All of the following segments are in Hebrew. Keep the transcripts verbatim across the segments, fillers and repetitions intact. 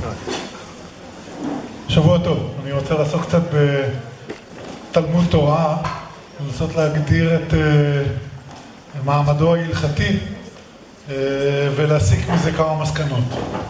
שבוע טוב. אני רוצה לעסוק קצת בתלמוד תורה, לנסות להגדיר את מעמדו ההלכתי ולהסיק מזה כמה מסקנות.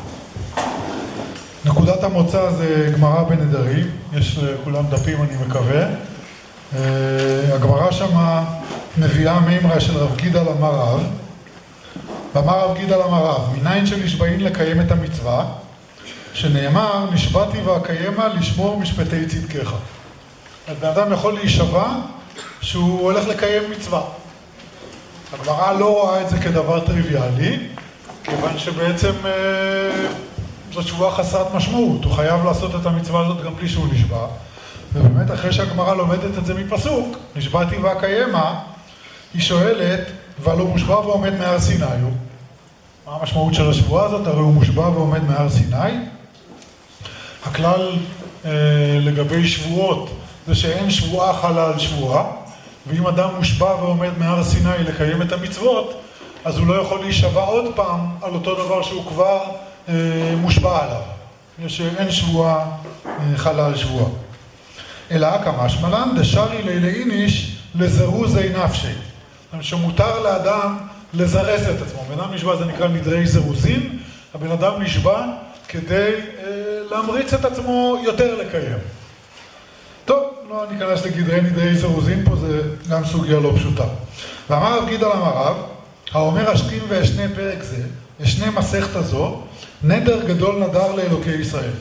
נקודת המוצא זה גמרא בנדרים, יש לכולם דפים אני מקווה. הגמרא שמה מביאה מימרה של רב גידל אמר רב, ואמר רב גידל אמר רב, מניין שנשבעים לקיים את המצווה, שנאמר נשבעתי ואקיימה לשמור משפטי צדקך. אז בן אדם יכול להישבע שהוא הולך לקיים מצווה. הגמרא לא רואה את זה כדבר טריוויאלי, כיוון שבעצם אה, זאת שבועה חסרת משמעות, הוא חייב לעשות את המצווה הזאת גם בלי שהוא נשבע. ובאמת אחרי שהגמרא לומדת את זה מפסוק, נשבעתי ואקיימה, היא שואלת, והלא מושבע ועומד מהר סיני הוא. מה המשמעות של השבועה הזאת? הרי הוא מושבע ועומד מהר סיני. הכלל אה, לגבי שבועות זה שאין שבועה חלה על שבועה, ואם אדם מושבע ועומד מהר סיני לקיים את המצוות, אז הוא לא יכול להישבע עוד פעם על אותו דבר שהוא כבר אה, מושבע עליו. יש אין שבועה אה, חלה על שבועה. אלא כמשמע לן דשארי לילי איניש לזרוזי נפשי. שמותר לאדם לזרז את עצמו. בן אדם נשבע זה נקרא נדרי זרוזין, הבן אדם נשבע כדי אה, להמריץ את עצמו יותר לקיים. טוב, לא ניכנס לגדרי נדרי זרוזין, פה זה גם סוגיה לא פשוטה. ואמר רב גידל אמר רב, האומר השכים ואשנה פרק זה, אשנה מסכת הזו, נדר גדול נדר לאלוקי ישראל.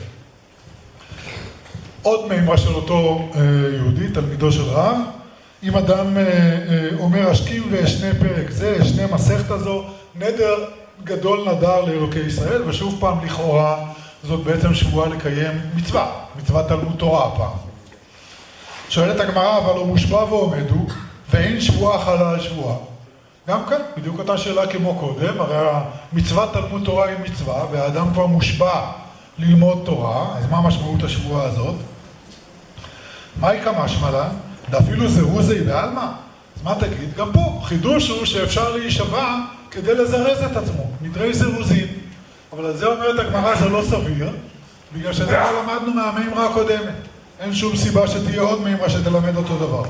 עוד מימרה של אותו אה, יהודי, תלמידו של רב, אם אדם אה, אה, אומר השכים ואשנה פרק זה, אשנה מסכת הזו, נדר גדול נדר לאלוקי ישראל, ושוב פעם לכאורה זאת בעצם שבועה לקיים מצווה, מצוות תלמוד תורה הפעם. שואלת הגמרא, אבל הוא מושבע ועומד הוא, ואין שבועה חלה על שבועה. גם כאן, בדיוק אותה שאלה כמו קודם, הרי מצוות תלמוד תורה היא מצווה, והאדם כבר מושבע ללמוד תורה, אז מה משמעות השבועה הזאת? מהי כמשמע לן? ואפילו זרוזי בעלמא. אז מה תגיד? גם פה, חידוש הוא שאפשר להישבע כדי לזרז את עצמו, נדרי זרוזין. אבל על זה אומרת הגמרא זה לא סביר, בגלל שזה לא למדנו מהמימרה הקודמת. אין שום סיבה שתהיה עוד מימרה שתלמד אותו דבר.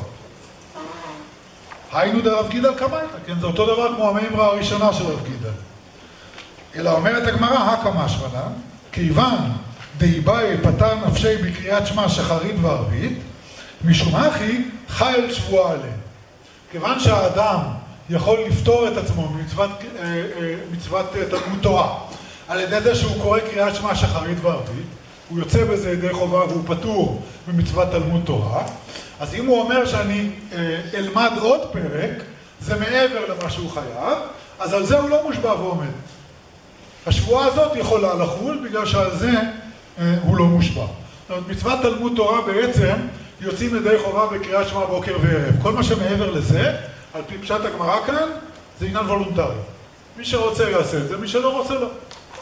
היינו דרב גידל כמייתא, כן? זה אותו דבר כמו המימרה הראשונה של רב גידל. אלא אומרת הגמרא, הכמשמע לן, כיוון דאיבאי פטר נפשי בקריאת שמע שחרית וערבית, משום הכי חייל שבועה עליהם. כיוון שהאדם יכול לפתור את עצמו במצוות מצוות תלמוד תורה, על ידי זה שהוא קורא קריאת שמע שחרית וערבית, הוא יוצא בזה ידי חובה והוא פטור במצוות תלמוד תורה, אז אם הוא אומר שאני אלמד עוד פרק, זה מעבר למה שהוא חייב, אז על זה הוא לא מושבע ועומד. השבועה הזאת יכולה לחול בגלל שעל זה הוא לא מושבע. זאת אומרת, מצוות תלמוד תורה בעצם יוצאים ידי חובה בקריאת שמע בוקר וערב. כל מה שמעבר לזה, על פי פשט הגמרא כאן, זה עניין וולונטרי. מי שרוצה יעשה את זה, מי שלא רוצה לא.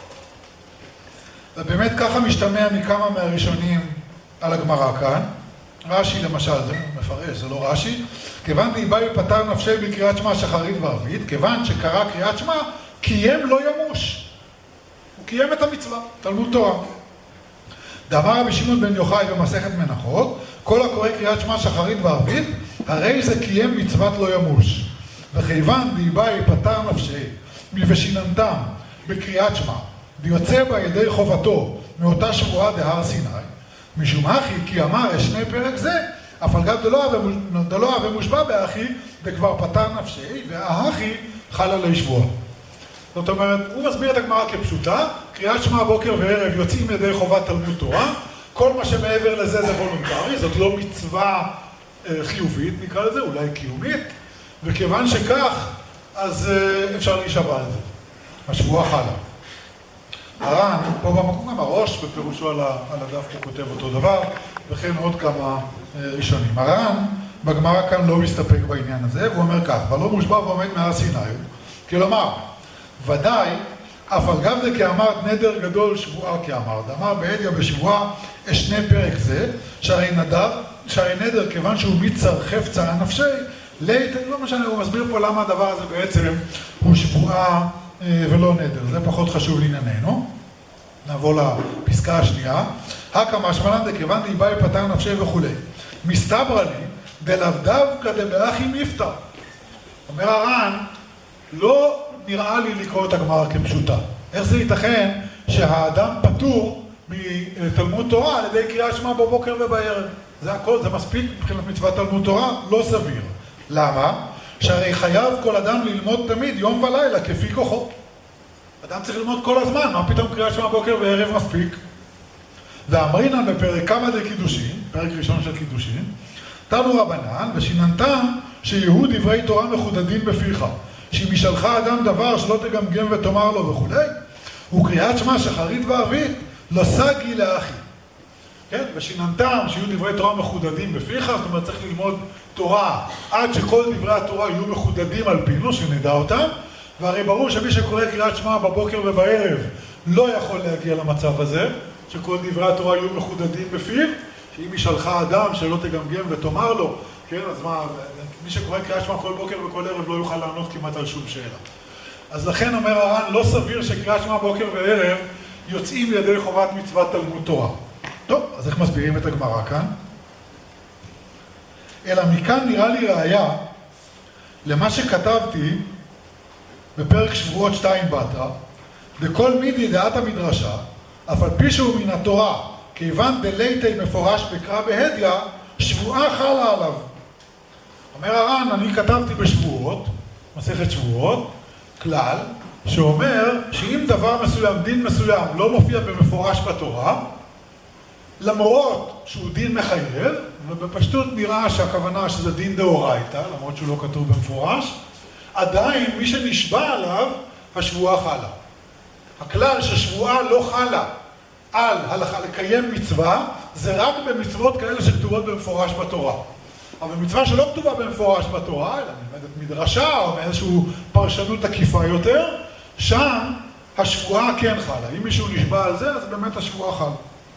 ובאמת ככה משתמע מכמה מהראשונים על הגמרא כאן. רש"י למשל, זה מפרש, זה לא רש"י. כיוון דאיבאי פטר נפשי בקריאת שמע שחרית וערבית, כיוון שקרא קריאת שמע, קיים לא ימוש. הוא קיים את המצווה, תלמוד תורה. דאמר רבי שמעון בן יוחאי במסכת מנחות, כל הקורא קריאת שמע שחרית וערבית, הרי זה קיים מצוות לא ימוש. וכיוון דאיבאי פטר נפשי ושיננתם בקריאת שמע, ויוצא בה ידי חובתו מאותה שבועה דהר סיני, משום הכי כי אמר אשנה פרק זה, אף על גב דלא הווה מושבע באחי, וכבר פטר נפשי, והאחי חל עלי שבועה. זאת אומרת, הוא מסביר את הגמרא כפשוטה, קריאת שמע בוקר וערב יוצאים ידי חובת תלמוד תורה, כל מה שמעבר לזה זה וולונטרי, זאת לא מצווה אה, חיובית, נקרא לזה, אולי קיומית, וכיוון שכך, אז אה, אפשר להישבע על זה. השבועה חלה. הר"ן, פה במקום גם הראש בפירושו על, על הדף הוא כותב אותו דבר, וכן עוד כמה אה, ראשונים. הר"ן בגמרא כאן לא מסתפק בעניין הזה, והוא אומר כך, ולא מושבע ועומד מהר סיני, כלומר, ודאי, אף על גב זה כאמרת נדר גדול שבועה כאמרת, אמר בעדיה בשבועה אשנה פרק זה, שהרי נדר, שהרי נדר כיוון שהוא מצר חפצה נפשי, ליתן, לא משנה, הוא מסביר פה למה הדבר הזה בעצם הוא שבועה ולא נדר, זה פחות חשוב לענייננו. נעבור לפסקה השנייה. הקא משמע לן דכיוון דאיבאי פטר נפשי וכולי. מסתברא לי דלאו דווקא דבאחי מפטר. אומר הר"ן, לא נראה לי לקרוא את הגמרא כפשוטה. איך זה ייתכן שהאדם פטור מתלמוד תורה על ידי קריאת שמע בבוקר ובערב? זה הכל, זה מספיק מבחינת מצוות תלמוד תורה? לא סביר. למה? שהרי חייב כל אדם ללמוד תמיד יום ולילה כפי כוחו. אדם צריך ללמוד כל הזמן, מה פתאום קריאת שמע בוקר וערב מספיק? ואמרינן בפרק כמה דקידושין, פרק ראשון של קידושין, תנו רבנן ושיננתם שיהיו דברי תורה מחודדים בפיך, שאם ישאלך אדם דבר שלא תגמגם ותאמר לו וכו', וקריאת שמע שחרית וערבית לא סגי לאחי. כן? ושיננתם שיהיו דברי תורה מחודדים בפיך, זאת אומרת צריך ללמוד תורה עד שכל דברי התורה יהיו מחודדים על פינו, שנדע אותם, והרי ברור שמי שקורא קריאת שמע בבוקר ובערב לא יכול להגיע למצב הזה, שכל דברי התורה יהיו מחודדים בפיו, שאם ישאלך אדם שלא תגמגם ותאמר לו, כן, אז מה, מי שקורא קריאת שמע כל בוקר וכל ערב לא יוכל לענות כמעט על שום שאלה. אז לכן אומר הר"ן, לא סביר שקריאת שמע בוקר וערב יוצאים לידי חובת מצוות תלמוד תורה. טוב, אז איך מסבירים את הגמרא כאן? אלא מכאן נראה לי ראיה למה שכתבתי בפרק שבועות שתיים בתרא, בכל מידי דעת המדרשה, אף על פי שהוא מן התורה, כיוון דליתי מפורש בקרא בהדיא, שבועה חלה עליו. אומר הר"ן, אני כתבתי בשבועות, מסכת שבועות, כלל, שאומר שאם דבר מסוים, דין מסוים, לא מופיע במפורש בתורה, למרות שהוא דין מחייב, ובפשטות נראה שהכוונה שזה דין דאורייתא, למרות שהוא לא כתוב במפורש, עדיין מי שנשבע עליו, השבועה חלה. הכלל ששבועה לא חלה על הלכה לקיים מצווה, זה רק במצוות כאלה שכתובות במפורש בתורה. אבל במצווה שלא כתובה במפורש בתורה, אלא נלמדת מדרשה או מאיזושהי פרשנות עקיפה יותר, שם השבועה כן חלה. אם מישהו נשבע על זה, אז באמת השבועה חלה.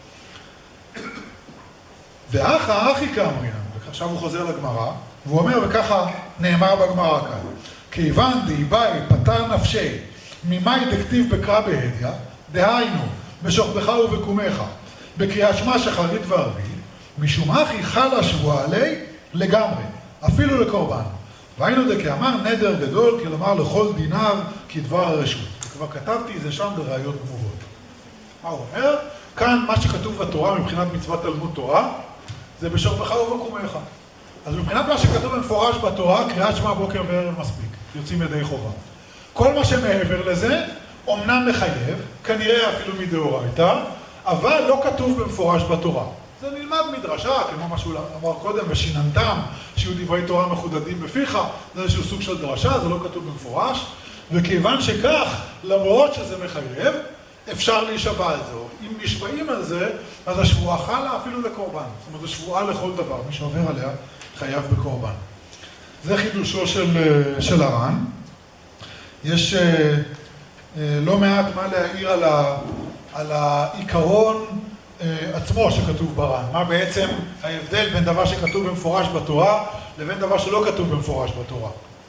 ואחא אחי כאמרינן, עכשיו הוא חוזר לגמרא, והוא אומר, וככה נאמר בגמרא כאן, כיוון דאיבאי פטר נפשי ממאי דכתיב בקרא בהדיא, דהיינו, בשוכבך ובקומך, בקריאת שמע שחרית וערבית, משום אחי חלה שבועה עלי לגמרי, אפילו לקורבן. והיינו דכאמר נדר גדול, כלומר לכל דיניו כדבר הרשות. כבר כתבתי זה שם בראיות גמורות. מה הוא אומר? כאן מה שכתוב בתורה מבחינת מצוות תלמוד תורה, זה בשוכבך ובקומך. אז מבחינת מה שכתוב במפורש בתורה, קריאת שמע בוקר וערב מספיק, יוצאים ידי חובה. כל מה שמעבר לזה, אומנם מחייב, כנראה אפילו מדאורייתא, אבל לא כתוב במפורש בתורה. זה נלמד מדרשה, כמו מה שהוא אמר קודם, ושיננתם, שיהיו דברי תורה מחודדים בפיך, זה איזשהו סוג של דרשה, זה לא כתוב במפורש, וכיוון שכך, למרות שזה מחייב, אפשר להישבע על זה. אם נשבעים על זה, אז השבועה חלה אפילו לקורבן. זאת אומרת, זו שבועה לכל דבר, מי שעובר עליה חייב בקורבן. זה חידושו של, של הר"ן. יש לא מעט מה להעיר על, ה, על העיקרון עצמו שכתוב בר"ן. מה בעצם ההבדל בין דבר שכתוב במפורש בתורה לבין דבר שלא כתוב במפורש בתורה.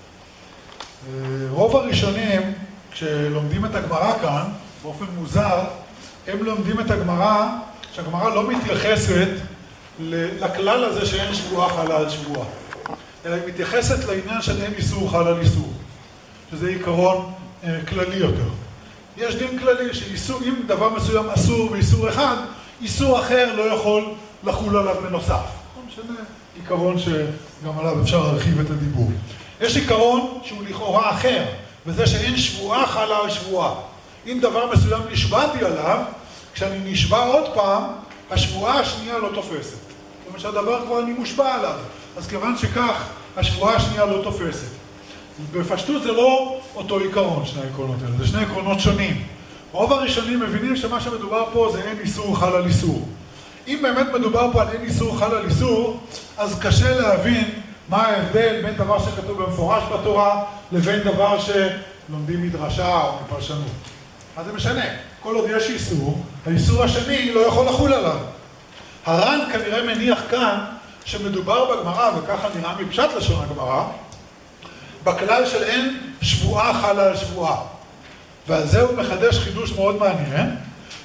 רוב הראשונים, כשלומדים את הגמרא כאן, באופן מוזר, הם לומדים את הגמרא, שהגמרא לא מתייחסת לכלל הזה שאין שבועה חלה על שבועה, אלא היא מתייחסת לעניין של אין איסור חל על איסור, שזה עיקרון אה, כללי יותר. יש דין כללי שאם דבר מסוים אסור באיסור אחד, איסור אחר לא יכול לחול עליו בנוסף. לא משנה, עיקרון שגם עליו אפשר להרחיב את הדיבור. יש עיקרון שהוא לכאורה אחר, וזה שאין שבועה חלה על שבועה. אם דבר מסוים נשבעתי עליו, כשאני נשבע עוד פעם, השבועה השנייה לא תופסת. כלומר שהדבר כבר אני מושבע עליו. אז כיוון שכך, השבועה השנייה לא תופסת. בפשטות זה לא אותו עיקרון, שני העקרונות האלה, זה שני עקרונות שונים. רוב הראשונים מבינים שמה שמדובר פה זה אין איסור חל על איסור. אם באמת מדובר פה על אין איסור חל על איסור, אז קשה להבין מה ההבדל בין דבר שכתוב במפורש בתורה, לבין דבר שלומדים מדרשה או מפרשנות. אז זה משנה. כל עוד יש איסור, האיסור השני לא יכול לחול עליו. הר"ן כנראה מניח כאן שמדובר בגמרא, וככה נראה מפשט לשון הגמרא, בכלל של אין שבועה חלה על שבועה. ועל זה הוא מחדש חידוש מאוד מעניין,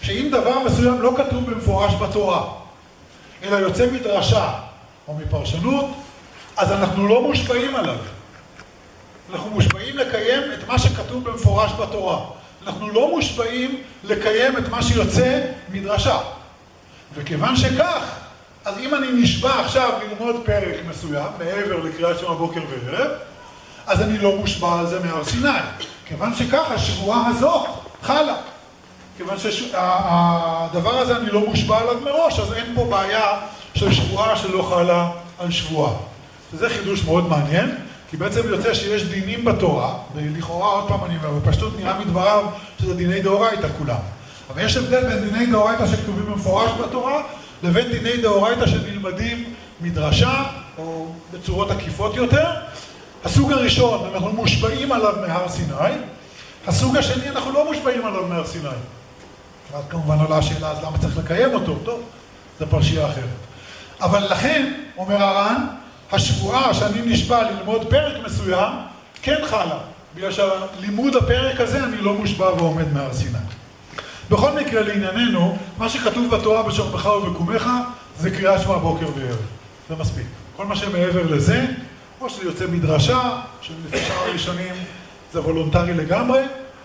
שאם דבר מסוים לא כתוב במפורש בתורה, אלא יוצא מדרשה או מפרשנות, אז אנחנו לא מושפעים עליו. אנחנו מושפעים לקיים את מה שכתוב במפורש בתורה. אנחנו לא מושפעים לקיים את מה שיוצא מדרשה. וכיוון שכך, אז אם אני נשבע עכשיו ללמוד פרק מסוים, מעבר לקריאת שמע בוקר וערב, אז אני לא מושבע על זה מהר סיני. כיוון שכך, השבועה הזאת חלה. כיוון שהדבר הזה אני לא מושבע עליו מראש, אז אין פה בעיה של שבועה שלא חלה על שבועה. וזה חידוש מאוד מעניין, כי בעצם יוצא שיש דינים בתורה, ולכאורה עוד פעם אני אומר, בפשטות נראה מדבריו שזה דיני דאורייתא כולם. אבל יש הבדל בין דיני דאורייתא שכתובים במפורש בתורה, לבין דיני דאורייתא שנלמדים מדרשה, או בצורות עקיפות יותר. הסוג הראשון, אנחנו מושבעים עליו מהר סיני, הסוג השני, אנחנו לא מושבעים עליו מהר סיני. ואז כמובן עולה השאלה, אז למה צריך לקיים אותו? טוב, זו פרשייה אחרת. אבל לכן, אומר הר"ן, השבועה שאני נשבע ללמוד פרק מסוים, כן חלה. בגלל שלימוד הפרק הזה אני לא מושבע ועומד מהר סיני. בכל מקרה לענייננו, מה שכתוב בתורה בשוכבך ובקומך, זה קריאת שמע בוקר וערב. זה מספיק. כל מה שמעבר לזה, או שזה יוצא מדרשה, שלפי שאר הראשונים זה וולונטרי לגמרי.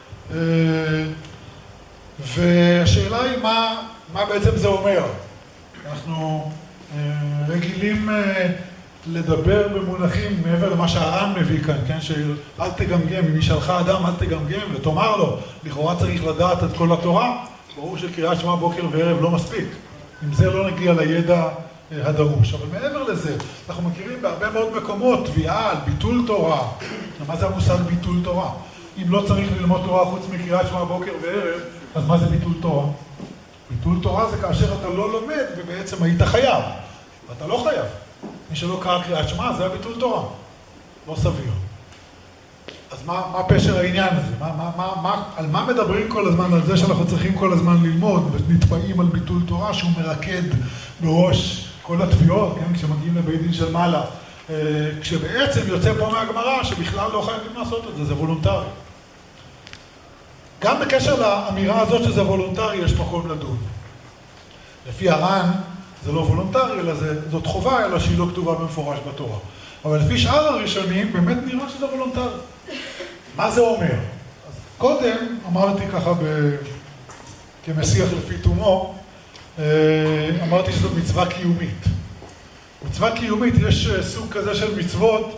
והשאלה היא מה, מה בעצם זה אומר. אנחנו רגילים לדבר במונחים מעבר למה שהר"ן מביא כאן, כן? של אל תגמגם, אם ישאלך אדם אל תגמגם, ותאמר לו, לכאורה צריך לדעת את כל התורה, ברור שקריאת שמע בוקר וערב לא מספיק. עם זה לא נגיע לידע הדרוש. אבל מעבר לזה, אנחנו מכירים בהרבה מאוד מקומות תביעה על ביטול תורה. מה זה המושג ביטול תורה? אם לא צריך ללמוד תורה חוץ מקריאת שמע בוקר וערב, אז מה זה ביטול תורה? ביטול תורה זה כאשר אתה לא לומד ובעצם היית חייב. ואתה לא חייב. מי שלא קרא קריאת שמע, זה הביטול תורה. לא סביר. אז מה, מה פשר העניין הזה? מה, מה, מה, מה, על מה מדברים כל הזמן? על זה שאנחנו צריכים כל הזמן ללמוד ונתפעים על ביטול תורה שהוא מרקד בראש כל התביעות, כן? כשמגיעים לבית דין של מעלה. כשבעצם יוצא פה מהגמרא שבכלל לא חייבים לעשות את זה, זה וולונטרי. גם בקשר לאמירה הזאת שזה וולונטרי יש מקום לדון. לפי הר"ן זה לא וולונטרי, אלא זה, זאת חובה, אלא שהיא לא כתובה במפורש בתורה. אבל לפי שאר הראשונים באמת נראה שזה וולונטרי. מה זה אומר? אז קודם אמרתי ככה ב... כמשיח לפי תומו, אמרתי שזאת מצווה קיומית. מצווה קיומית, יש סוג כזה של מצוות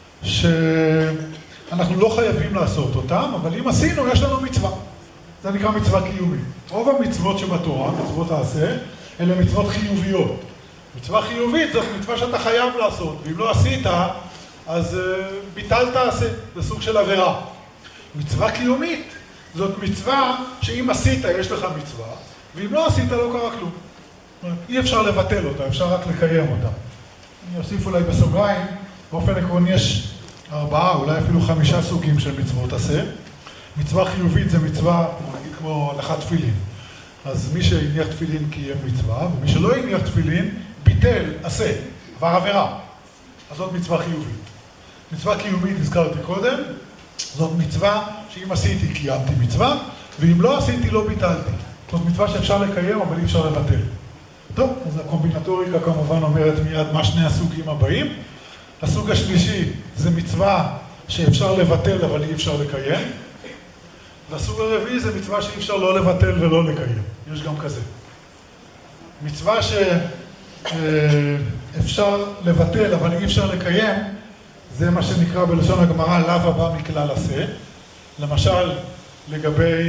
שאנחנו לא חייבים לעשות אותם, אבל אם עשינו, יש לנו מצווה. זה נקרא מצווה קיומית. רוב המצוות שבתורה, מצוות העשה, אלה מצוות חיוביות. מצווה חיובית זאת מצווה שאתה חייב לעשות, ואם לא עשית, אז ביטלת עשה, זה סוג של עבירה. מצווה קיומית זאת מצווה שאם עשית, יש לך מצווה, ואם לא עשית, לא קרה כלום. אי אפשר לבטל אותה, אפשר רק לקיים אותה. אני אוסיף אולי בסוגריים, באופן עקרוני יש ארבעה, אולי אפילו חמישה סוגים של מצוות עשה. מצווה חיובית זה מצווה, נגיד כמו הלכת תפילין. אז מי שהניח תפילין קיים מצווה, ומי שלא הניח תפילין, ביטל, עשה, עבר עבירה. אז זאת מצווה חיובית. מצווה קיומית, הזכרתי קודם, זאת מצווה שאם עשיתי, קיימתי מצווה, ואם לא עשיתי, לא ביטלתי. זאת מצווה שאפשר לקיים, אבל אי אפשר לבטל. טוב, אז הקומבינטוריקה כמובן אומרת מיד מה שני הסוגים הבאים. הסוג השלישי זה מצווה שאפשר לבטל, אבל אי אפשר לקיים. והסוג הרביעי זה מצווה שאי אפשר לא לבטל ולא לקיים. יש גם כזה. מצווה שאפשר לבטל, אבל אי אפשר לקיים, זה מה שנקרא בלשון הגמרא, לאו הבא מכלל עשה. למשל, לגבי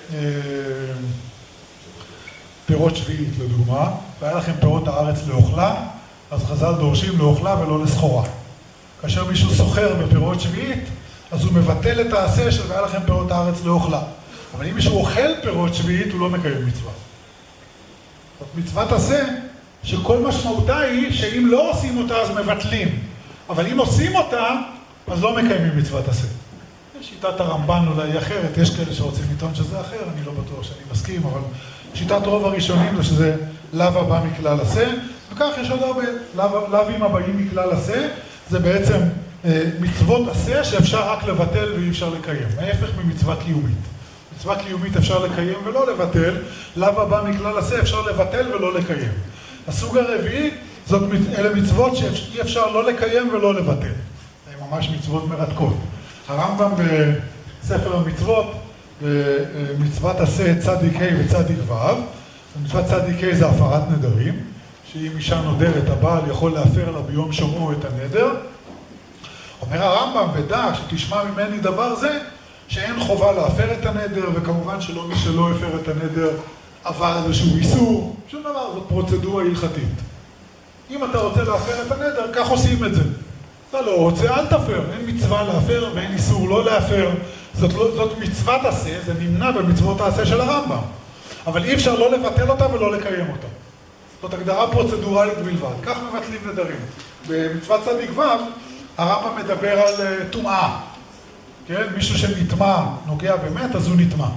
פירות שביעית, לדוגמה, והיה לכם פירות הארץ לאוכלה, אז חז"ל דורשים לאוכלה ולא לסחורה. כאשר מישהו סוחר בפירות שביעית, אז הוא מבטל את העשה של והיה לכם פירות הארץ לאוכלה. אבל אם מישהו אוכל פירות שביעית, הוא לא מקיים מצווה. זאת מצוות עשה, שכל משמעותה היא שאם לא עושים אותה, אז מבטלים. אבל אם עושים אותה, אז לא מקיימים מצוות עשה. שיטת הרמב"ן אולי היא אחרת, יש כאלה שרוצים לטעון שזה אחר, אני לא בטוח שאני מסכים, אבל שיטת רוב הראשונים זה שזה לאו הבא מכלל עשה, וכך יש עוד הרבה לאווים הבאים מכלל עשה, זה בעצם מצוות עשה שאפשר רק לבטל ואי אפשר לקיים, ההפך ממצווה קיומית. מצווה קיומית אפשר לקיים ולא לבטל, לאו הבא מכלל עשה אפשר לבטל ולא לקיים. הסוג הרביעי, זאת, אלה מצוות שאי אפשר לא לקיים ולא לבטל. זה ממש מצוות מרתקות. הרמב"ם בספר המצוות, במצוות עשה צדיק ה' וצדיק ו', מצוות צדיק ה' זה הפרת נדרים, שאם אישה נודרת הבעל יכול להפר לה ביום שומעו את הנדר. אומר הרמב"ם, ודע שתשמע ממני דבר זה, שאין חובה להפר את הנדר, וכמובן שלא מי שלא הפר את הנדר עבר איזשהו איסור, שום דבר, זאת פרוצדורה הלכתית. אם אתה רוצה להפר את הנדר, כך עושים את זה. אתה לא רוצה, אל תפר, אין מצווה להפר ואין איסור לא להפר. זאת, לא, זאת מצוות עשה, זה נמנע במצוות העשה של הרמב"ם. אבל אי אפשר לא לבטל אותה ולא לקיים אותה. זאת הגדרה פרוצדורלית בלבד, כך מבטלים נדרים. במצוות צדיק ו' הרמב"ם מדבר על uh, טומאה. כן? מישהו שנטמא, נוגע באמת, אז הוא נטמא.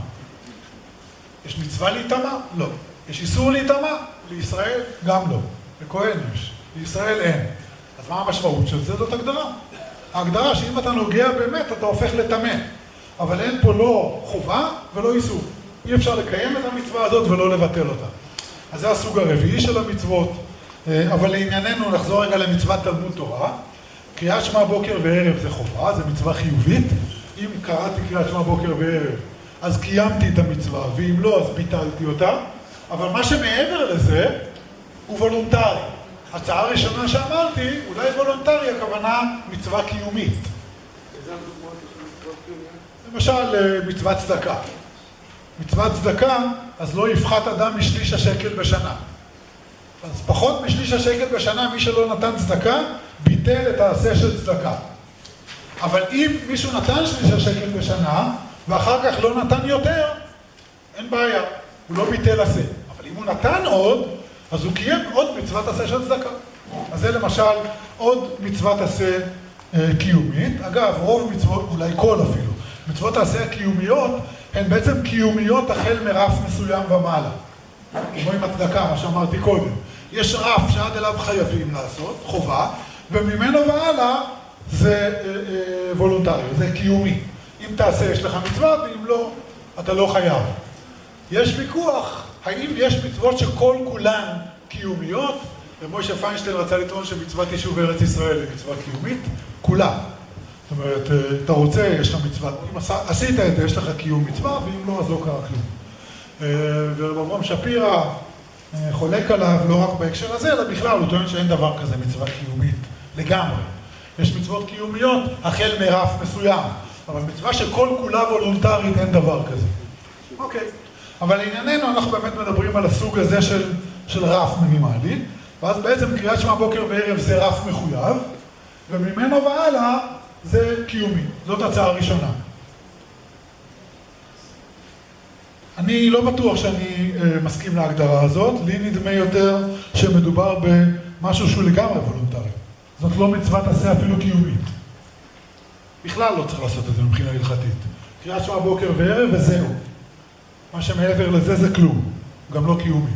יש מצווה להיטמא? לא. יש איסור להיטמא? לישראל? גם לא. לכהן יש. לישראל אין. אז מה המשמעות של זה? זאת הגדרה. ההגדרה שאם אתה נוגע באמת, אתה הופך לטמא. אבל אין פה לא חובה ולא איסור. אי אפשר לקיים את המצווה הזאת ולא לבטל אותה. אז זה הסוג הרביעי של המצוות. אבל לענייננו נחזור רגע למצוות תלמוד תורה. קריאת שמע בוקר וערב זה חובה, זה מצווה חיובית. אם קראתי קריאת שמע בוקר וערב, אז קיימתי את המצווה, ואם לא, אז ביטלתי אותה. אבל מה שמעבר לזה הוא וולונטרי. הצעה הראשונה שאמרתי, אולי וולונטרי, הכוונה מצווה קיומית. איזה דוגמאות של מצוות קיומיות? למשל, מצוות צדקה. מצוות צדקה, אז לא יפחת אדם משליש השקל בשנה. אז פחות משליש השקל בשנה, מי שלא נתן צדקה, ביטל את העשה של צדקה. אבל אם מישהו נתן שליש השקל בשנה, ואחר כך לא נתן יותר, אין בעיה. הוא לא ביטל עשה. אבל אם הוא נתן עוד, אז הוא קיים עוד מצוות עשה של צדקה. אז זה למשל עוד מצוות עשה אה, קיומית. אגב, רוב מצוות, אולי כל אפילו, מצוות העשה הקיומיות, הן בעצם קיומיות החל מרף מסוים ומעלה. כמו עם הצדקה, מה שאמרתי קודם. יש רף שעד אליו חייבים לעשות, חובה, וממנו והלאה זה אה, אה, וולונטרי, זה קיומי. אם תעשה יש לך מצווה, ואם לא, אתה לא חייב. יש ויכוח, האם יש מצוות שכל כולן קיומיות? ומשה פיינשטיין רצה לטעון שמצוות יישוב ארץ ישראל היא מצווה קיומית, כולה. זאת אומרת, אתה רוצה, יש לך מצווה, אם עשית את זה, יש לך קיום מצווה, ואם לא, אז לא קרה כלום. ורב אברהם שפירא חולק עליו לא רק בהקשר הזה, אלא בכלל, הוא טוען שאין דבר כזה מצווה קיומית לגמרי. יש מצוות קיומיות החל מרף מסוים, אבל מצווה שכל כולה וולונטרית אין דבר כזה. אוקיי. אבל לענייננו אנחנו באמת מדברים על הסוג הזה של, של רף מינימלי, ואז בעצם קריאת שמע בוקר וערב זה רף מחויב, וממנו והלאה זה קיומי. זאת הצעה הראשונה. אני לא בטוח שאני uh, מסכים להגדרה הזאת, לי נדמה יותר שמדובר במשהו שהוא לגמרי וולונטרי. זאת לא מצוות עשה אפילו קיומית. בכלל לא צריך לעשות את זה מבחינה הלכתית. קריאת שמע בוקר וערב וזהו. מה שמעבר לזה זה כלום, גם לא קיומי.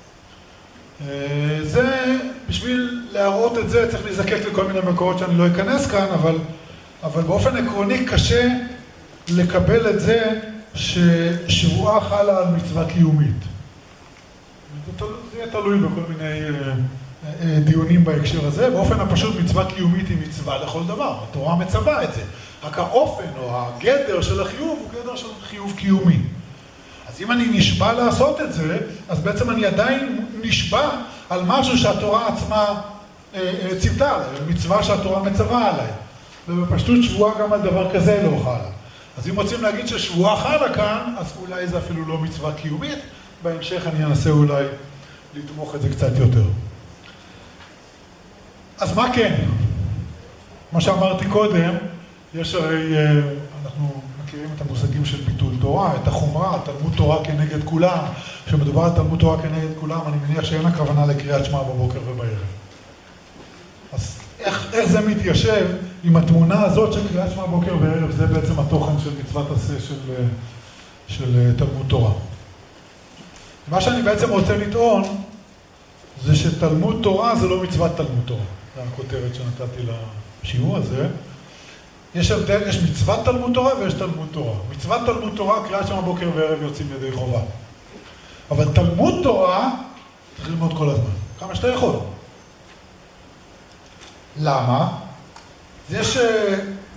זה, בשביל להראות את זה, צריך להזדקק לכל מיני מקורות שאני לא אכנס כאן, אבל, אבל באופן עקרוני קשה לקבל את זה ששבועה חלה על מצווה קיומית. זה יהיה תלוי בכל מיני דיונים בהקשר הזה. באופן הפשוט מצווה קיומית היא מצווה לכל דבר. התורה מצווה את זה. רק האופן או הגדר של החיוב הוא גדר של חיוב קיומי. אז אם אני נשבע לעשות את זה, אז בעצם אני עדיין נשבע על משהו שהתורה עצמה אה, אה, ציוותה עליי, מצווה שהתורה מצווה עליי. ובפשטות שבועה גם על דבר כזה לא חלה. אז אם רוצים להגיד ששבועה חלה כאן, אז אולי זה אפילו לא מצווה קיומית. בהמשך אני אנסה אולי לתמוך את זה קצת יותר. אז מה כן? מה שאמרתי קודם, יש הרי, אה, אנחנו מכירים את המושגים של ביטול תורה, את החומרה, תלמוד תורה כנגד כולם. כשמדובר על תלמוד תורה כנגד כולם, אני מניח שאין הכוונה לקריאת שמע בבוקר ובערב. אז איך, איך זה מתיישב עם התמונה הזאת של קריאת שמע בוקר וערב? זה בעצם התוכן של מצוות עשה של, של תלמוד תורה. מה שאני בעצם רוצה לטעון, זה שתלמוד תורה זה לא מצוות תלמוד תורה. זה הכותרת שנתתי לשיעור הזה. יש הבדל, יש מצוות תלמוד תורה ויש תלמוד תורה. מצוות תלמוד תורה, קריאת שמע בוקר וערב יוצאים ידי חובה. אבל תלמוד תורה, צריך ללמוד כל הזמן. כמה שאתה יכול. למה? יש אה, אה,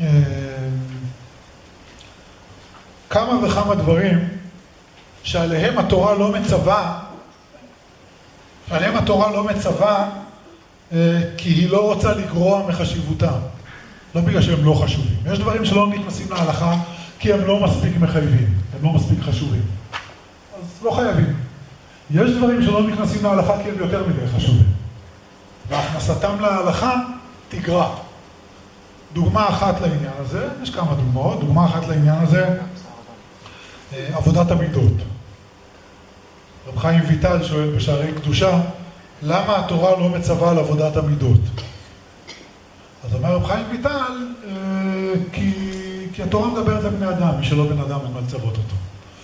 כמה וכמה דברים שעליהם התורה לא מצווה, שעליהם התורה לא מצווה אה, כי היא לא רוצה לגרוע מחשיבותם. לא בגלל שהם לא חשובים. יש דברים שלא נכנסים להלכה כי הם לא מספיק מחייבים, הם לא מספיק חשובים. אז לא חייבים. יש דברים שלא נכנסים להלכה כי הם יותר מדי חשובים. והכנסתם להלכה תגרע. דוגמה אחת לעניין הזה, יש כמה דוגמאות, דוגמה אחת לעניין הזה, עבודת המידות. רב חיים ויטל שואל בשערי קדושה, למה התורה לא מצווה על עבודת המידות? אז אומר רב חיים ויטל, כי, כי התורה מדברת על בני אדם, מי שלא בן אדם אין מה לצוות אותו.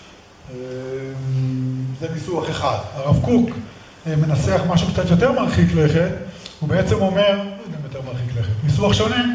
זה ניסוח אחד. הרב קוק מנסח משהו קצת יותר מרחיק לכת, הוא בעצם אומר, לא יודע אם יותר מרחיק לכת, ניסוח שונה,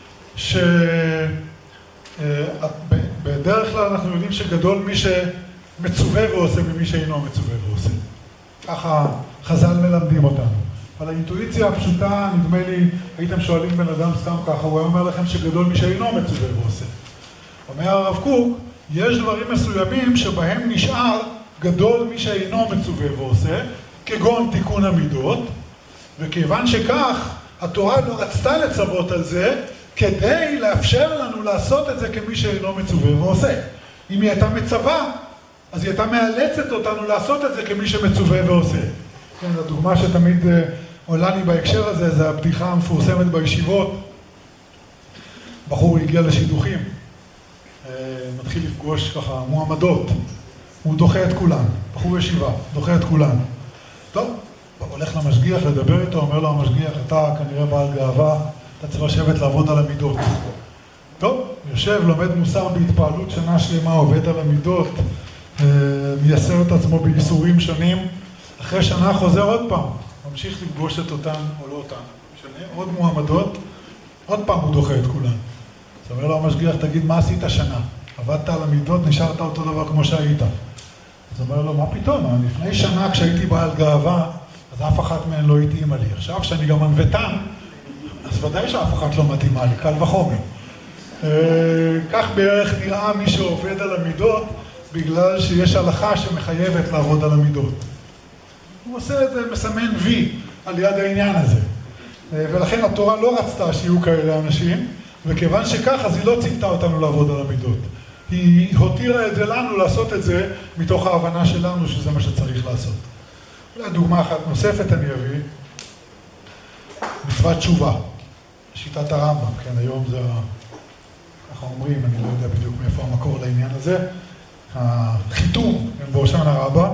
שבדרך כלל אנחנו יודעים שגדול מי שמצווה ועושה ממי שאינו מצווה ועושה. ככה חז"ל מלמדים אותנו. אבל האינטואיציה הפשוטה, נדמה לי, הייתם שואלים בן אדם סתם ככה, הוא היה אומר לכם שגדול מי שאינו מצווה ועושה. אומר הרב קוק, יש דברים מסוימים שבהם נשאר גדול מי שאינו מצווה ועושה, כגון תיקון המידות, וכיוון שכך, התורה לא רצתה לצוות על זה, כדי לאפשר לנו לעשות את זה כמי שאינו מצווה ועושה. אם היא הייתה מצווה, אז היא הייתה מאלצת אותנו לעשות את זה כמי שמצווה ועושה. כן, הדוגמה שתמיד עולה לי בהקשר הזה, זה הבדיחה המפורסמת בישיבות. בחור הגיע לשידוכים, מתחיל לפגוש ככה מועמדות, הוא דוחה את כולן, בחור ישיבה, דוחה את כולן. טוב, הולך למשגיח לדבר איתו, אומר לו המשגיח, אתה כנראה בעל גאווה, אתה צריך לשבת לעבוד על המידות. טוב, יושב, לומד מוסר בהתפעלות שנה שלמה, עובד על המידות, מייסר את עצמו בייסורים שונים, אחרי שנה חוזר עוד פעם, ממשיך לפגוש את אותן או לא אותן, משנה, עוד מועמדות, עוד פעם הוא דוחה את כולן. אז אומר לו המשגיח, תגיד, מה עשית שנה? עבדת על המידות, נשארת אותו דבר כמו שהיית. אז אומר לו, מה פתאום? לפני שנה כשהייתי בעל גאווה, אז אף אחת מהן לא התאימה לי. עכשיו שאני גם מנוותן, אז ודאי שאף אחת לא מתאימה לי, קל וחומר. כך בערך נראה מי שעובד על המידות, בגלל שיש הלכה שמחייבת לעבוד על המידות. הוא עושה את זה, מסמן וי על יד העניין הזה. ולכן התורה לא רצתה שיהיו כאלה אנשים, וכיוון שכך, אז היא לא ציפתה אותנו לעבוד על המידות. היא הותירה את זה לנו לעשות את זה מתוך ההבנה שלנו שזה מה שצריך לעשות. אולי דוגמה אחת נוספת אני אביא, מצוות תשובה, שיטת הרמב"ם, כן, היום זה, ככה אומרים, אני לא יודע בדיוק מאיפה המקור לעניין הזה, החיתום, כן, בהושענא רבה.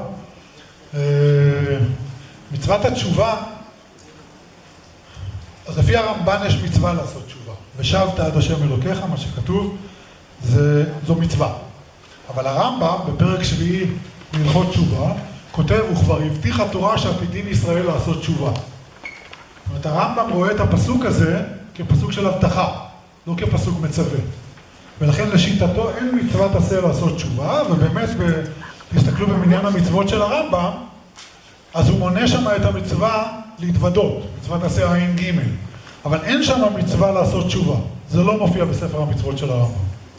מצוות התשובה, אז לפי הרמב"ן יש מצווה לעשות תשובה. ושבת עד השם אלוקיך, מה שכתוב, זה, זו מצווה. אבל הרמב"ם, בפרק שביעי להלכות תשובה, כותב, הוא כבר הבטיח התורה שעתידין ישראל לעשות תשובה. זאת אומרת, הרמב"ם רואה את הפסוק הזה כפסוק של הבטחה, לא כפסוק מצווה. ולכן לשיטתו אין מצוות עשה לעשות תשובה, ובאמת, תסתכלו במניין המצוות של הרמב"ם, אז הוא מונה שם את המצווה להתוודות, מצוות עשה עין ג', אבל אין שם מצווה לעשות תשובה. זה לא מופיע בספר המצוות של הרמב"ם.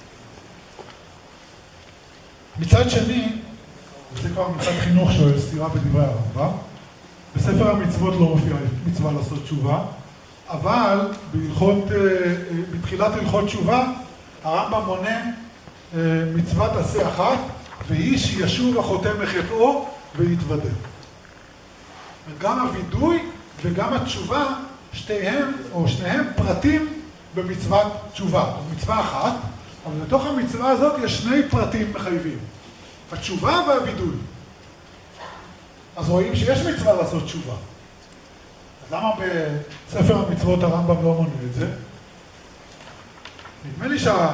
מצד שני, וזה כבר מצד חינוך שואל סתירה בדברי הרמב"ם, בספר המצוות לא מופיע מצווה לעשות תשובה, אבל בהלכות, בתחילת הלכות תשובה, הרמב"ם מונה מצוות עשה אחת, והיא שישוב החוטא מחטאו ויתוודה. גם הווידוי וגם התשובה, שתיהם או שניהם פרטים במצוות תשובה. מצווה אחת, אבל בתוך המצווה הזאת יש שני פרטים מחייבים. התשובה והווידוי. אז רואים שיש מצווה לעשות תשובה. אז למה בספר המצוות הרמב"ם לא מונה את זה? נדמה לי שההסבר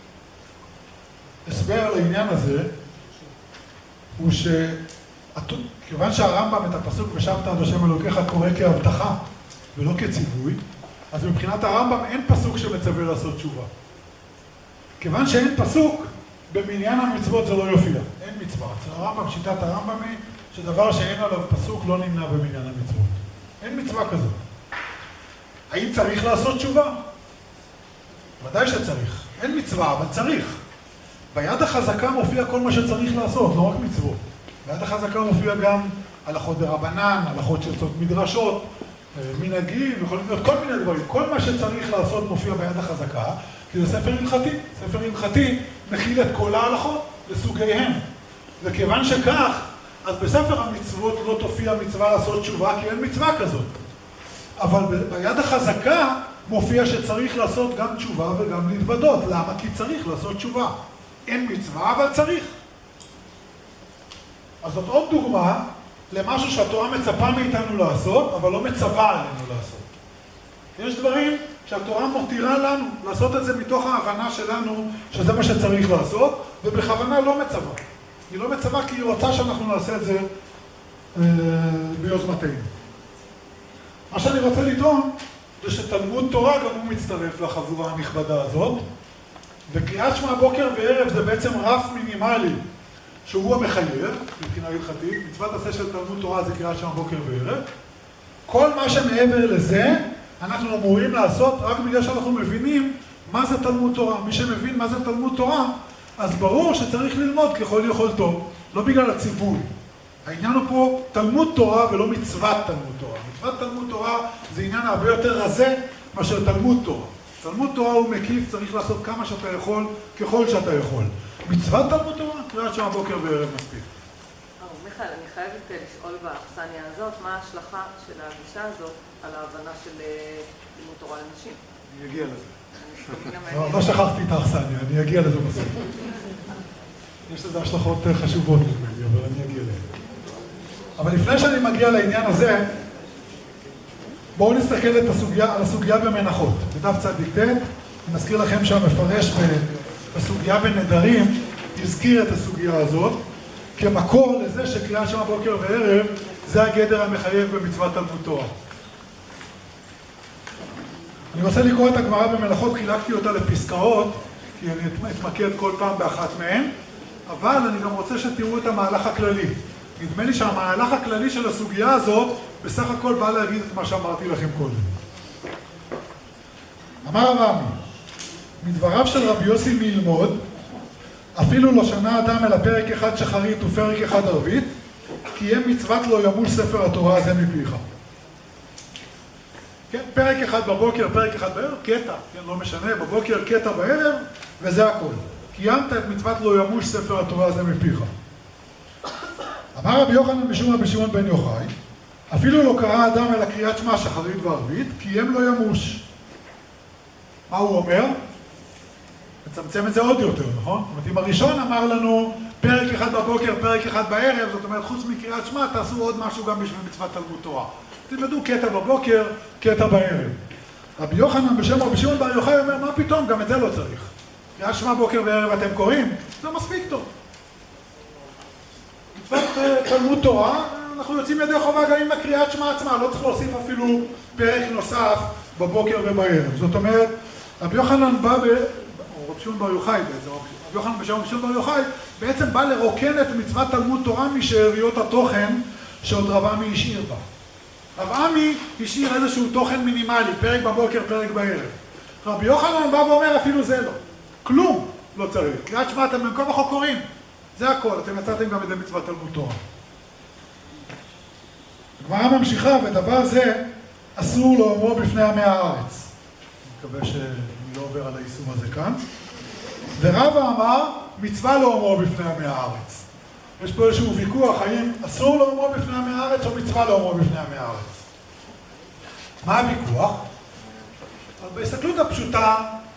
לעניין הזה הוא שכיוון שהרמב"ם את הפסוק ושבת עד השם אלוקיך קורא כהבטחה ולא כציווי, אז מבחינת הרמב"ם אין פסוק שמצווה לעשות תשובה. כיוון שאין פסוק, במניין המצוות זה לא יופיע. אין מצווה. אצל הרמב"ם, שיטת הרמב"ם היא שדבר שאין עליו פסוק לא נמנה במניין המצוות. אין מצווה כזאת. האם צריך לעשות תשובה? ודאי שצריך. אין מצווה, אבל צריך. ביד החזקה מופיע כל מה שצריך לעשות, לא רק מצוות. ביד החזקה מופיע גם הלכות דרבנן, הלכות שיוצאות מדרשות, מנהגים, יכולים להיות כל מיני דברים. כל מה שצריך לעשות מופיע ביד החזקה, כי זה ספר הלכתי. ספר הלכתי מכיל את כל ההלכות לסוגיהם. וכיוון שכך, אז בספר המצוות לא תופיע מצווה לעשות תשובה, כי אין מצווה כזאת. אבל ביד החזקה מופיע שצריך לעשות גם תשובה וגם להתוודות. למה? כי צריך לעשות תשובה. אין מצווה, אבל צריך. אז זאת עוד דוגמה למשהו שהתורה מצפה מאיתנו לעשות, אבל לא מצווה עלינו לעשות. יש דברים שהתורה מותירה לנו לעשות את זה מתוך ההבנה שלנו שזה מה שצריך לעשות, ובכוונה לא מצווה. היא לא מצווה כי היא רוצה שאנחנו נעשה את זה אה, ביוזמתנו. מה שאני רוצה לטעון זה שתלמוד תורה גם הוא מצטרף לחבורה הנכבדה הזאת, וקריאת שמע בוקר וערב זה בעצם רף מינימלי שהוא המחייב, מבחינה הלכתית. מצוות עשה של תלמוד תורה זה קריאת שמע בוקר וערב. כל מה שמעבר לזה אנחנו אמורים לעשות רק בגלל שאנחנו מבינים מה זה תלמוד תורה. מי שמבין מה זה תלמוד תורה, אז ברור שצריך ללמוד ככל יכולתו, לא בגלל הציווי. העניין הוא פה תלמוד תורה ולא מצוות תלמוד תורה. מצוות תלמוד תורה זה עניין הרבה יותר רזה מאשר תלמוד תורה. תלמוד תורה הוא מקיף, צריך לעשות כמה שאתה יכול, ככל שאתה יכול. מצוות תלמוד תורה, קריאת שמע בוקר וערב מספיק. מיכאל, אני חייבת לשאול באכסניה הזאת, מה ההשלכה של הגישה הזאת על ההבנה של תלמוד תורה לנשים? אני אגיע לזה. לא שכחתי את האכסניה, אני אגיע לזה בסוף. יש לזה השלכות חשובות ממני, אבל אני אגיע לזה. אבל לפני שאני מגיע לעניין הזה, בואו נסתכל את הסוגיה, על הסוגיה במנחות. בדף צדיק ט', אני מזכיר לכם שהמפרש בסוגיה בנדרים הזכיר את הסוגיה הזאת כמקור לזה שקריאת שמע בוקר וערב זה הגדר המחייב במצוות תלמוד תורה. אני רוצה לקרוא את הגמרא במנחות, חילקתי אותה לפסקאות, כי אני אתמקד כל פעם באחת מהן, אבל אני גם רוצה שתראו את המהלך הכללי. נדמה לי שהמהלך הכללי של הסוגיה הזאת בסך הכל בא להגיד את מה שאמרתי לכם קודם. אמר רמי, מדבריו של רבי יוסי מלמוד, אפילו לא שנה אדם אלא פרק אחד שחרית ופרק אחד ערבית, כי יהיה מצוות לא ימוש ספר התורה הזה מפיך. כן, פרק אחד בבוקר, פרק אחד בערב, קטע, כן, לא משנה, בבוקר, קטע בערב, וזה הכל. קיימת את מצוות לא ימוש ספר התורה הזה מפיך. אמר רבי יוחנן משום רבי שמעון בן יוחאי, אפילו לא קרא אדם אלא קריאת שמע שחרית וערבית, קיים לא ימוש. מה הוא אומר? מצמצם את זה עוד יותר, נכון? זאת אומרת, אם הראשון אמר לנו פרק אחד בבוקר, פרק אחד בערב, זאת אומרת, חוץ מקריאת שמע, תעשו עוד משהו גם בשביל מצוות תלמוד תורה. תלמדו קטע בבוקר, קטע בערב. רבי יוחנן בשם רבי שמעון בר יוחאי אומר, מה פתאום? גם את זה לא צריך. קריאת שמע בוקר וערב אתם קוראים? זה מספיק טוב. מצוות תלמוד תורה, אנחנו יוצאים ידי חובה גם עם הקריאת שמע עצמה, לא צריך להוסיף אפילו פרק נוסף בבוקר ובערב. זאת אומרת, רבי יוחנן בא ב... או רבי שמעון בר יוחאי בעצם, רבי יוחנן בשם רבי שמעון בר יוחאי, בעצם בא לרוקן את מצוות תלמוד תורה משאריות התוכן שעוד רב עמי השאיר בה. רב עמי השאיר איזשהו תוכן מינימלי, פרק בבוקר, פרק בערב. רבי יוחנן בא ואומר, אפילו זה לא. כלום לא צריך. קריאת שמע אתם במקום החוק קוראים. זה הכל, אתם יצאתם גם ידי מצוות תלמוד תורה. הגמרא ממשיכה, ודבר זה אסור לאומרו בפני עמי הארץ. אני מקווה שאני לא עובר על היישום הזה כאן. ורבא אמר, מצווה לאומרו בפני עמי הארץ. יש פה איזשהו ויכוח, האם אסור לאומרו בפני עמי הארץ או מצווה לאומרו בפני עמי הארץ. מה הוויכוח? בהסתכלות הפשוטה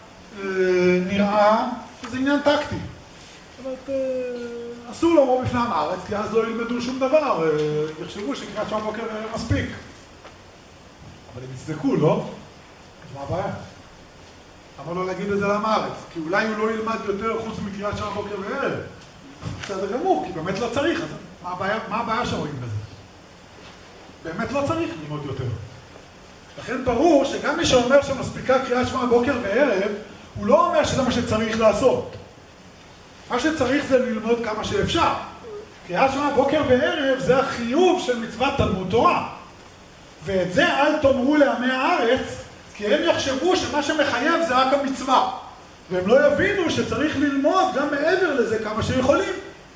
נראה שזה עניין טקטי. זאת אומרת, אסור לאומרו בפני עם הארץ, כי אז לא ילמדו שום דבר, יחשבו שקריאת שמע בוקר מספיק. אבל הם יצדקו, לא? אז מה הבעיה? למה לא להגיד את זה לעם הארץ? כי אולי הוא לא ילמד יותר חוץ מקריאת שמע בוקר וערב. בסדר גמור, כי באמת לא צריך. אז מה הבעיה, מה הבעיה שרואים בזה? באמת לא צריך ללמוד יותר. לכן ברור שגם מי שאומר שמספיקה קריאת שמע בוקר וערב, הוא לא אומר שזה מה שצריך לעשות. מה שצריך זה ללמוד כמה שאפשר. קריאת שמע בוקר וערב זה החיוב של מצוות תלמוד תורה. ואת זה אל תאמרו לעמי הארץ, כי הם יחשבו שמה שמחייב זה רק המצווה. והם לא יבינו שצריך ללמוד גם מעבר לזה כמה שיכולים.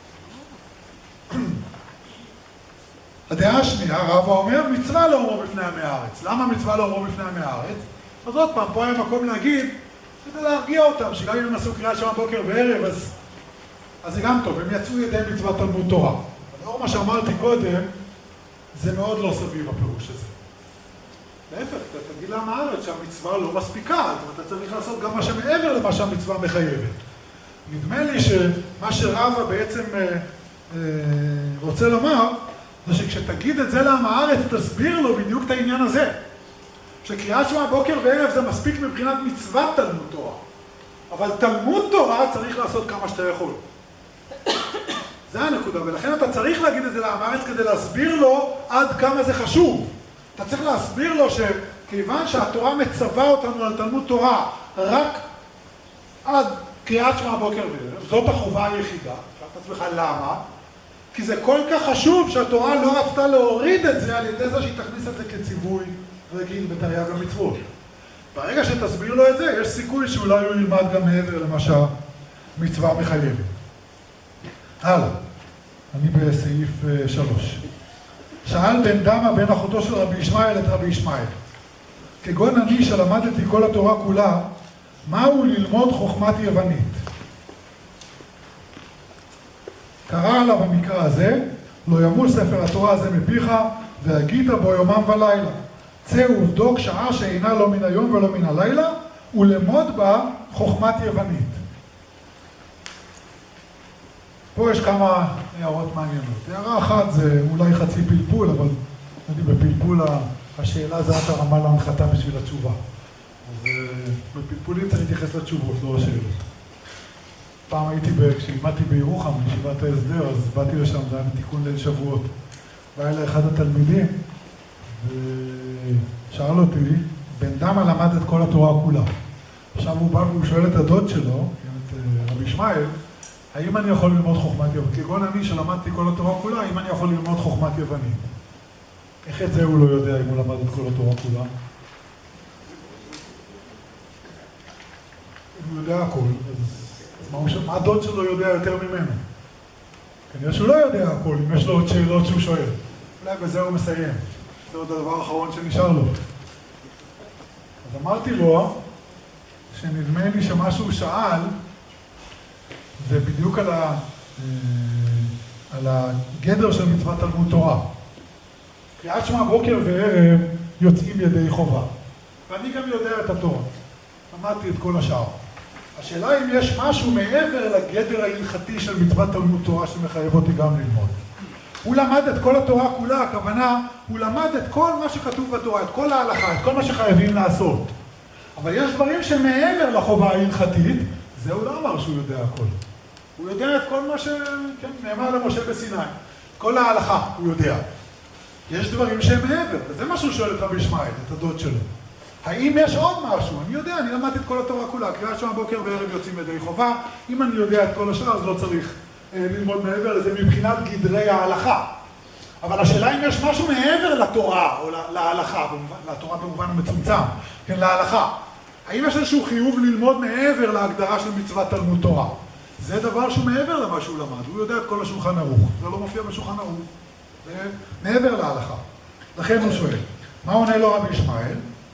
הדעה השנייה, רבא אומר, מצווה לא אומרו בפני עמי הארץ. למה מצווה לא אומרו בפני עמי הארץ? אז עוד פעם, פה היה מקום להגיד, כדי להרגיע אותם, שגם אם הם עשו קריאת שמע בוקר וערב, אז, אז זה גם טוב, הם יצאו ידי מצוות תלמוד תורה. לאור מה שאמרתי קודם, זה מאוד לא סביר הפירוש הזה. להפך, אתה תגיד לעם הארץ שהמצווה לא מספיקה, אתה צריך לעשות גם מה שמעבר למה שהמצווה מחייבת. נדמה לי שמה שרבא בעצם אה, אה, רוצה לומר, זה שכשתגיד את זה לעם הארץ, תסביר לו בדיוק את העניין הזה. שקריאת שמע בוקר וערב זה מספיק מבחינת מצוות תלמוד תורה. אבל תלמוד תורה צריך לעשות כמה שאתה יכול. זה הנקודה, ולכן אתה צריך להגיד את זה לעם הארץ כדי להסביר לו עד כמה זה חשוב. אתה צריך להסביר לו שכיוון שהתורה מצווה אותנו על תלמוד תורה רק עד קריאת שמע בוקר וערב, זאת החובה היחידה. שאלת עצמך למה? כי זה כל כך חשוב שהתורה לא רצתה להוריד את זה על ידי זה שהיא תכניס את זה כציווי רגיל בתרי"ג המצוות. ברגע שתסביר לו את זה, יש סיכוי שאולי הוא ילמד גם מעבר למה שהמצווה מחייבת. הלאה, אני בסעיף שלוש. שאל בן דמה בן אחותו של רבי ישמעאל את רבי ישמעאל, כגון אני שלמדתי כל התורה כולה, מהו ללמוד חוכמת יוונית? קרא עליו המקרא הזה, לא ימול ספר התורה הזה מפיך, והגית בו יומם ולילה. צא ובדוק שעה שאינה לא מן היום ולא מן הלילה, ולמוד בה חוכמת יוונית. פה יש כמה הערות מעניינות. הערה אחת זה אולי חצי פלפול, אבל אני בפלפול השאלה זה את הרמה להנחתה בשביל התשובה. אז בפלפולים צריך להתייחס לתשובות, לא לשאלות. פעם הייתי, כשלימדתי בירוחם, בישיבת ההסדר, אז באתי לשם, זה היה בתיקון ליל שבועות. בא אליי אחד התלמידים, ושאל אותי, בן דמה למד את כל התורה כולה. עכשיו הוא בא והוא שואל את הדוד שלו, את רבי ישמעאל, האם אני יכול ללמוד חוכמת יוונית? כגון אני שלמדתי כל התורה כולה, האם אני יכול ללמוד חוכמת יוונית? איך את זה הוא לא יודע אם הוא למד את כל התורה כולה? הוא יודע הכל, אז מה הדוד שלו יודע יותר ממנו? כנראה שהוא לא יודע הכל, אם יש לו עוד שאלות שהוא שואל. אולי בזה הוא מסיים. זה עוד הדבר האחרון שנשאר לו. אז אמרתי לו, שנדמה לי שמה שהוא שאל, זה בדיוק על, ה, על הגדר של מצוות תלמוד תורה. קריאת שמע בוקר וערב יוצאים ידי חובה. ואני גם יודע את התורה. למדתי את כל השאר. השאלה אם יש משהו מעבר לגדר ההלכתי של מצוות תלמוד תורה שמחייב אותי גם ללמוד. הוא למד את כל התורה כולה, הכוונה, הוא למד את כל מה שכתוב בתורה, את כל ההלכה, את כל מה שחייבים לעשות. אבל יש דברים שמעבר לחובה ההלכתית, זה הוא לא אמר שהוא יודע הכל. הוא יודע את כל מה שנאמר למשה בסיני. כל ההלכה הוא יודע. יש דברים שהם מעבר, וזה מה שהוא שואל את רבי ישמעאל, את הדוד שלו. האם יש עוד משהו? אני יודע, אני למדתי את כל התורה כולה. קריאת שמע בוקר וערב יוצאים ידי חובה. אם אני יודע את כל השאר, אז לא צריך אה, ללמוד מעבר לזה מבחינת גדרי ההלכה. אבל השאלה אם יש משהו מעבר לתורה, או להלכה, לתורה במובן המצומצם, כן, להלכה. האם יש איזשהו חיוב ללמוד מעבר להגדרה של מצוות תלמוד תורה? זה דבר שהוא מעבר למה שהוא למד. הוא יודע את כל השולחן ערוך. זה לא מופיע בשולחן ערוך. זה מעבר להלכה. לכן הוא שואל, מה עונה לו רבי ישמעאל?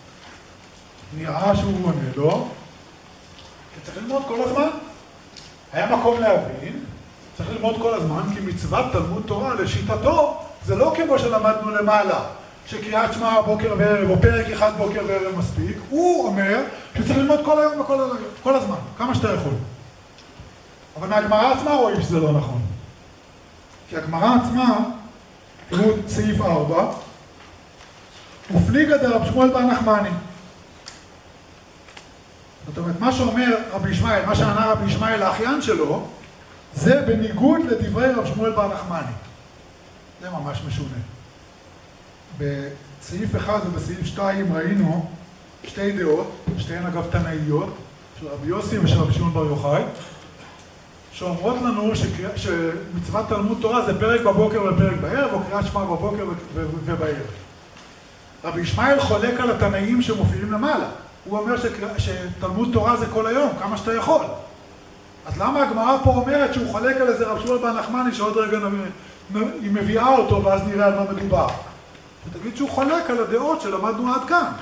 נראה שהוא עונה לו, כי צריך ללמוד כל הזמן. היה מקום להבין, צריך ללמוד כל הזמן, כי מצוות תלמוד תורה לשיטתו, זה לא כמו שלמדנו למעלה, שקריאת שמע בוקר וערב, או פרק אחד בוקר וערב מספיק. הוא אומר שצריך ללמוד כל היום וכל היום, כל הזמן, כמה שאתה יכול. אבל מהגמרא עצמה רואים שזה לא נכון. כי הגמרא עצמה, תראו סעיף ארבע, ופליגא דרב שמואל בר נחמני. זאת אומרת, מה שאומר רבי ישמעאל, מה שענה רבי ישמעאל לאחיין שלו, זה בניגוד לדברי רב שמואל בר נחמני. זה ממש משונה. בסעיף אחד ובסעיף שתיים ראינו שתי דעות, שתיהן אגב תנאיות, של רבי יוסי ושל רבי שמעון בר יוחאי, שאומרות לנו שקריאה, שמצוות תלמוד תורה זה פרק בבוקר ופרק בערב, או קריאת שמע בבוקר ובערב. רבי ישמעאל חולק על התנאים שמופיעים למעלה. הוא אומר שקרא, שתלמוד תורה זה כל היום, כמה שאתה יכול. אז למה הגמרא פה אומרת שהוא חולק על איזה רב שמואל בר נחמני שעוד רגע היא מביאה אותו ואז נראה על מה מדובר? שתגיד שהוא חולק על הדעות שלמדנו עד כאן.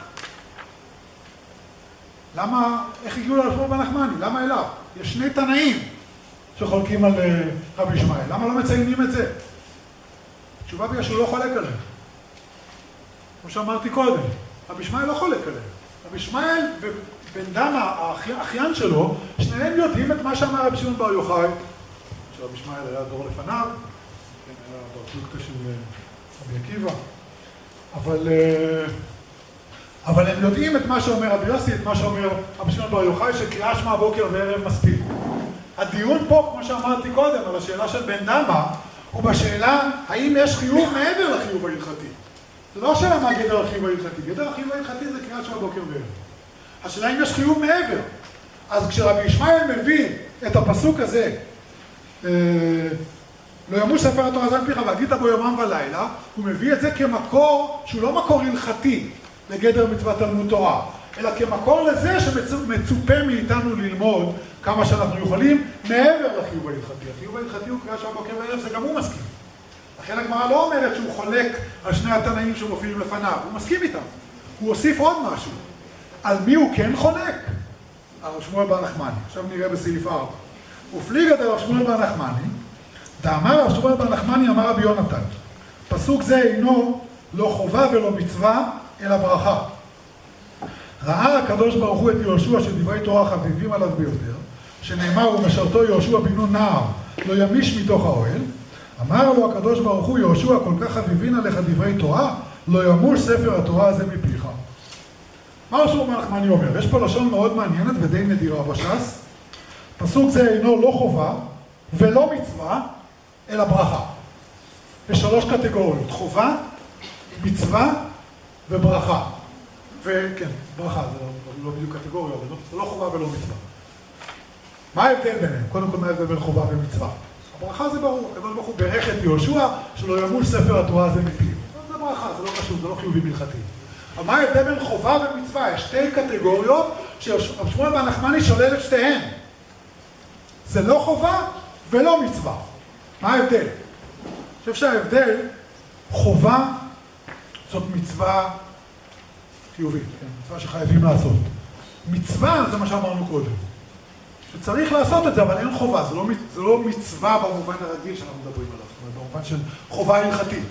למה, איך הגיעו לרב שמואל בר נחמני? למה אליו? יש שני תנאים שחולקים על רבי ישמעאל. למה לא מציינים את זה? התשובה בגלל שהוא לא חולק עליהם. כמו שאמרתי קודם, רבי ישמעאל לא חולק עליהם. רבי ישמעאל ובן דמה, האחיין שלו, שניהם יודעים את מה שאמר רבי שמעון בר יוחאי, שרבי ישמעאל היה דור לפניו, כן, היה בר פלוגתא של רבי עקיבא, אבל, אבל הם יודעים את מה שאומר רבי יוסי, את מה שאומר רבי שמעון בר יוחאי, שקריאה שמע בוקר וערב מספיק. הדיון פה, כמו שאמרתי קודם, על השאלה של בן דמה, הוא בשאלה האם יש חיוב מעבר לחיוב ההלכתי. זה לא שאלה מה גדר החיוב ההלכתי, גדר החיוב ההלכתי זה קריאת שמע בוקר וערב. השאלה אם יש חיוב מעבר. אז כשרבי ישמעאל מביא את הפסוק הזה, לא ימוש ספר התורה זן פיך והגית בו יומם ולילה, הוא מביא את זה כמקור שהוא לא מקור הלכתי לגדר מצוות תלמוד תורה, אלא כמקור לזה שמצופה מאיתנו ללמוד כמה שאנחנו יכולים מעבר לחיוב ההלכתי. החיוב ההלכתי הוא קריאת שמע בוקר וערב, זה גם הוא מסכים. לכן הגמרא לא אומרת שהוא חולק על שני התנאים שמופיעים לפניו, הוא מסכים איתם. הוא הוסיף עוד משהו. על מי הוא כן חולק? על רב שמואל בר נחמני. עכשיו נראה בסעיף ארבע. ופליגא דרב שמואל בר נחמני, דאמר רב שמואל בר נחמני אמר רבי יונתן, פסוק זה אינו לא חובה ולא מצווה, אלא ברכה. ראה הקדוש ברוך הוא את יהושע שדברי תורה חביבים עליו ביותר, שנאמר ומשרתו יהושע בן נון נער, לא ימיש מתוך האוהל, אמר לו הקדוש ברוך הוא יהושע כל כך חביבין עליך דברי תורה, לא ימוש ספר התורה הזה מפיך. מה רב שמואל בר נחמני אומר? יש פה לשון מאוד מעניינת ודי נדירה בש"ס. פסוק זה אינו לא חובה ולא מצווה, אלא ברכה. יש שלוש קטגוריות, חובה, מצווה וברכה. וכן, ברכה, זה לא, לא בדיוק קטגוריה, אבל זה לא חובה ולא מצווה. מה ההבדל ביניהם? קודם כל מה ההבדל בין חובה ומצווה? הברכה זה ברור, הקדוש ברוך הוא בירך את יהושע שלא ימוש ספר התורה הזה מפיו. זה ברכה, זה לא חשוב, זה לא חיובי הלכתי. אבל מה ההבדל בין חובה ומצווה? יש שתי קטגוריות שרב שמואל בר נחמני שולל את שתיהן. זה לא חובה ולא מצווה. מה ההבדל? אני חושב שההבדל, חובה זאת מצווה חיובית, כן? מצווה שחייבים לעשות. מצווה זה מה שאמרנו קודם. שצריך לעשות את זה, אבל אין חובה. זה לא, זה לא מצווה במובן הרגיל שאנחנו מדברים עליו. זאת אומרת, במובן של חובה הלכתית.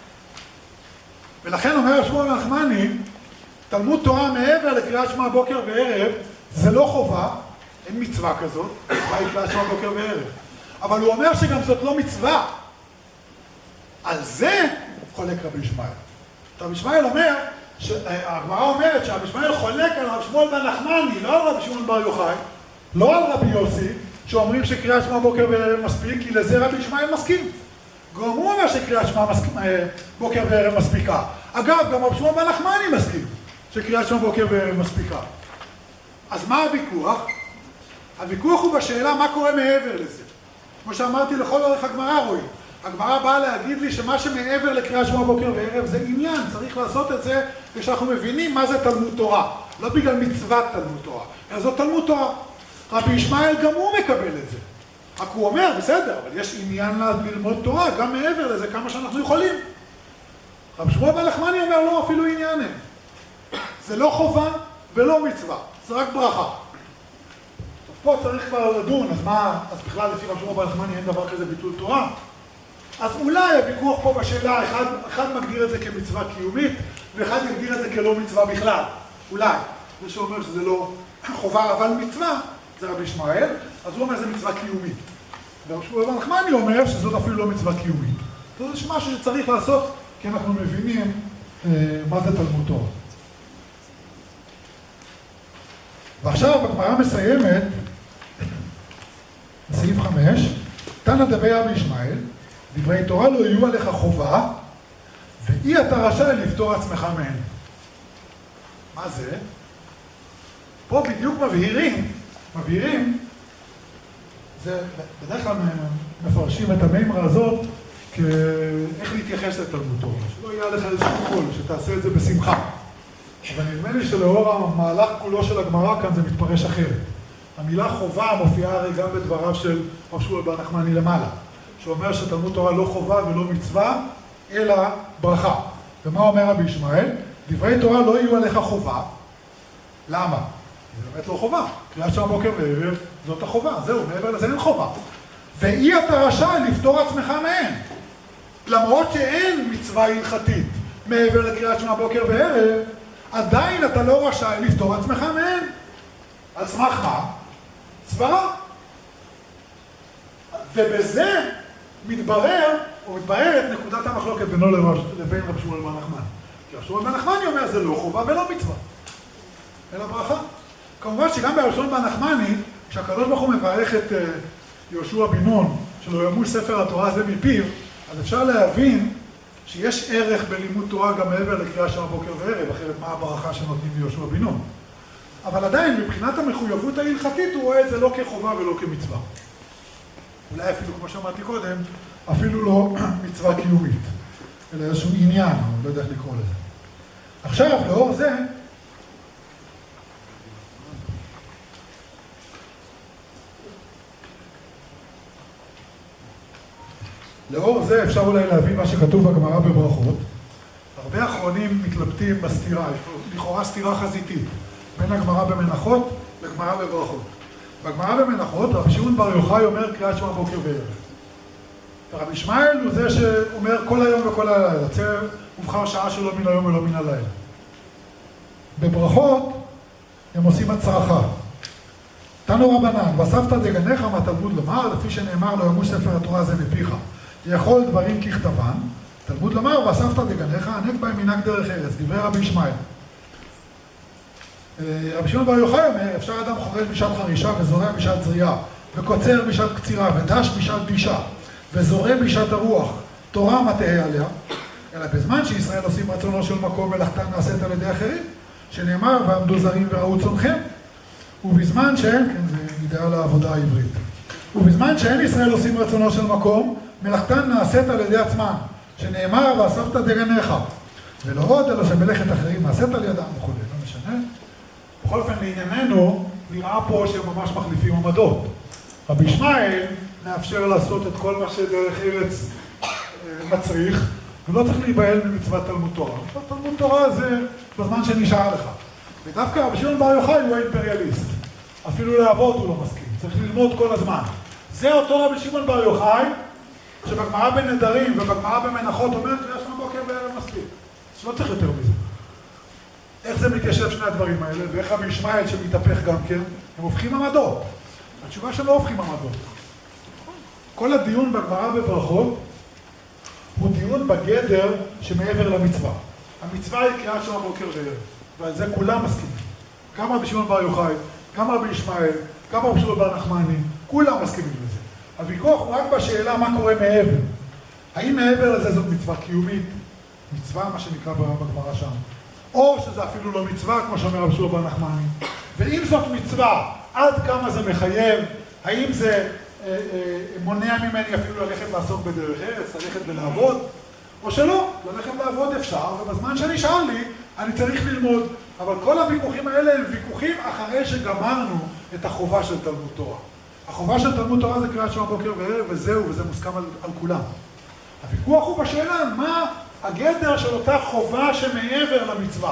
ולכן אומר שמואל בר נחמני, תלמוד תורה מעבר לקריאת שמע בוקר וערב, זה לא חובה, אין מצווה כזאת, מצווה היא קריאת שמע בוקר וערב. אבל הוא אומר שגם זאת לא מצווה. על זה חולק רבי ישמעאל. רבי ישמעאל אומר, הגמרא אומרת שרבי ישמעאל חולק על רב שמואל בר נחמני, לא על רבי שמעון בר יוחאי, לא על רבי יוסי, שאומרים שקריאת שמע בוקר וערב מספיק, כי לזה רבי ישמעאל מסכים. גם הוא אומר שקריאת שמע בוקר וערב מספיקה. אגב, גם רבי שמעון בר נחמני מסכים שקריאת שמע בוקר וערב מספיקה. אז מה הוויכוח? הוויכוח הוא בשאלה מה קורה מעבר לזה. כמו שאמרתי לכל אורך הגמרא רואים. הגמרא באה להגיד לי שמה שמעבר לקריאת שמע בוקר וערב זה עניין, צריך לעשות את זה כשאנחנו מבינים מה זה תלמוד תורה. לא בגלל מצוות תלמוד תורה, אלא זאת תלמוד תורה. רבי ישמעאל גם הוא מקבל את זה. רק הוא אומר, בסדר, אבל יש עניין ללמוד תורה, גם מעבר לזה כמה שאנחנו יכולים. רבי שמואל בר נחמני אומר, לא, אפילו עניין אין. זה לא חובה ולא מצווה, זה רק ברכה. פה צריך כבר לדון, אז מה, אז בכלל לפי רבי שמואל בר נחמני אין דבר כזה ביטול תורה? אז אולי הוויכוח פה בשאלה, אחד, אחד מגדיר את זה כמצווה קיומית, ואחד יגדיר את זה כלא מצווה בכלל. אולי. זה שאומר שזה לא חובה, אבל מצווה, זה רבי ישמעאל, אז הוא אומר שזה מצווה קיומית. ורבי שמואל בר נחמני אומר שזאת אפילו לא מצווה קיומית. זה משהו שצריך לעשות, כי אנחנו מבינים אה, מה זה תלמוד תורה. ועכשיו הגמרא מסיימת, בסעיף חמש, תנא דבי רבי ישמעאל, דברי תורה לא יהיו עליך חובה, ואי אתה רשאי לפטור עצמך מהן. מה זה? פה בדיוק מבהירים מבהירים, זה בדרך כלל מפרשים את המימרה הזאת כאיך להתייחס לתלמוד תורה, שלא יהיה לך איזשהו קול, שתעשה את זה בשמחה. אבל נדמה לי שלאור המהלך כולו של הגמרא כאן זה מתפרש אחרת. המילה חובה מופיעה הרי גם בדבריו של רב שמואל בר נחמני למעלה, שאומר שתלמוד תורה לא חובה ולא מצווה, אלא ברכה. ומה אומר רבי ישמעאל? דברי תורה לא יהיו עליך חובה. למה? זה באמת לא חובה. קריאת שמע בוקר וערב זאת החובה. זהו, מעבר לזה אין חובה. ואי אתה רשאי לפטור עצמך מהן. למרות שאין מצווה הלכתית מעבר לקריאת שמע בוקר וערב, עדיין אתה לא רשאי לפטור עצמך מהן. על סמך מה? סברה. ובזה מתברר, או מתבררת נקודת המחלוקת בינו לבין רב שמואל בר נחמני. כי רב שמואל בר נחמני אומר זה לא חובה ולא מצווה, אלא ברכה. כמובן שגם ברב שמואל בר נחמני, כשהקדוש ברוך הוא מברך את יהושע בן נון, שלא ימוש ספר התורה הזה מפיו, אז אפשר להבין שיש ערך בלימוד תורה גם מעבר לקריאה שמע בוקר וערב, אחרת מה הברכה שנותנים ליהושע בן נון. אבל עדיין, מבחינת המחויבות ההלכתית, הוא רואה את זה לא כחובה ולא כמצווה. אולי אפילו, כמו שאמרתי קודם, אפילו לא מצווה קיומית, אלא איזשהו עניין, אני לא יודע איך לקרוא לזה. עכשיו, לאור זה, לאור זה אפשר אולי להבין מה שכתוב בגמרא בברכות. הרבה אחרונים מתלבטים בסתירה, יש פה לכאורה סתירה חזיתית, בין הגמרא במנחות לגמרא בברכות. בגמרא במנחות, רבי שמעון בר יוחאי אומר קריאת שמע בוקר וערב. ורבי ישמעאל הוא זה שאומר כל היום וכל הלילה, צא ובחר שעה שלא מן היום ולא מן הלילה. בברכות הם עושים הצרחה. תנו רבנן, ואספת דגניך מהתלמוד לומר, לפי שנאמר לא ימוש ספר התורה הזה מפיך, יכול דברים ככתבן, תלמוד לומר, ואספת דגניך, ענק בהם מנהג דרך ארץ, דברי רבי ישמעאל. רבי שמעון בר יוחאי אומר, אפשר אדם חורש בשעת חרישה וזורע בשעת זריעה, וקוצר בשעת קצירה ודש בשעת דישה, וזורע בשעת הרוח, תורה מטעה עליה, אלא בזמן שישראל עושים רצונו של מקום מלאכתה נעשית על ידי אחרים, שנאמר, ועמדו זרים וראו צונכם, ובזמן שאין, כן, זה אידאל העבודה העברית, ובזמן שאין ישראל עושים רצונו של מקום, מלאכתן נעשית על ידי עצמם, שנאמר, ואספת דגניך, ולא עוד, אלא שמלאכת אחרים נעשית על ידם וכו', לא משנה. בכל אופן, לענייננו, נראה פה שהם ממש מחליפים עמדות. רבי ישמעאל מאפשר לעשות את כל מה שדרך ארץ מצריך, ולא צריך להיבהל ממצוות תלמוד תורה. מצוות תלמוד תורה זה בזמן שנשאר לך. ודווקא רבי שמעון בר יוחאי הוא האימפריאליסט. אפילו לעבוד הוא לא מסכים, צריך ללמוד כל הזמן. זה אותו רבי שמעון בר יוחאי, שבגמרא בנדרים ובגמרא במנחות אומר, קריאת שמע בוקר וערב מספיק. שלא צריך יותר מזה. איך זה מתיישב שני הדברים האלה, ואיך רבי ישמעאל שמתהפך גם כן, הם הופכים עמדות. התשובה שהם לא הופכים עמדות. כל הדיון בגמרא בברכות הוא דיון בגדר שמעבר למצווה. המצווה היא קריאת שמע בוקר וערב, ועל זה כולם מסכימים. גם רבי שמעון בר יוחאי, גם רבי ישמעאל, גם רבי שמעון בר נחמני, כולם מסכימים לזה. הוויכוח הוא רק בשאלה מה קורה מעבר. האם מעבר לזה זאת מצווה קיומית? מצווה, מה שנקרא בגמרא שם. או שזה אפילו לא מצווה, כמו שאומר רבי שמעון בר נחמני. ואם זאת מצווה, עד כמה זה מחייב? האם זה אה, אה, מונע ממני אפילו ללכת לעסוק בדרך ארץ, ללכת ולעבוד? או שלא, ללכת לעבוד אפשר, ובזמן שנשאר לי, אני צריך ללמוד. אבל כל הוויכוחים האלה הם ויכוחים אחרי שגמרנו את החובה של תלמוד תורה. החובה של תלמוד תורה זה קריאת שמע בוקר וערב, וזהו, וזה מוסכם על, על כולם. הוויכוח הוא בשאלה, מה הגדר של אותה חובה שמעבר למצווה?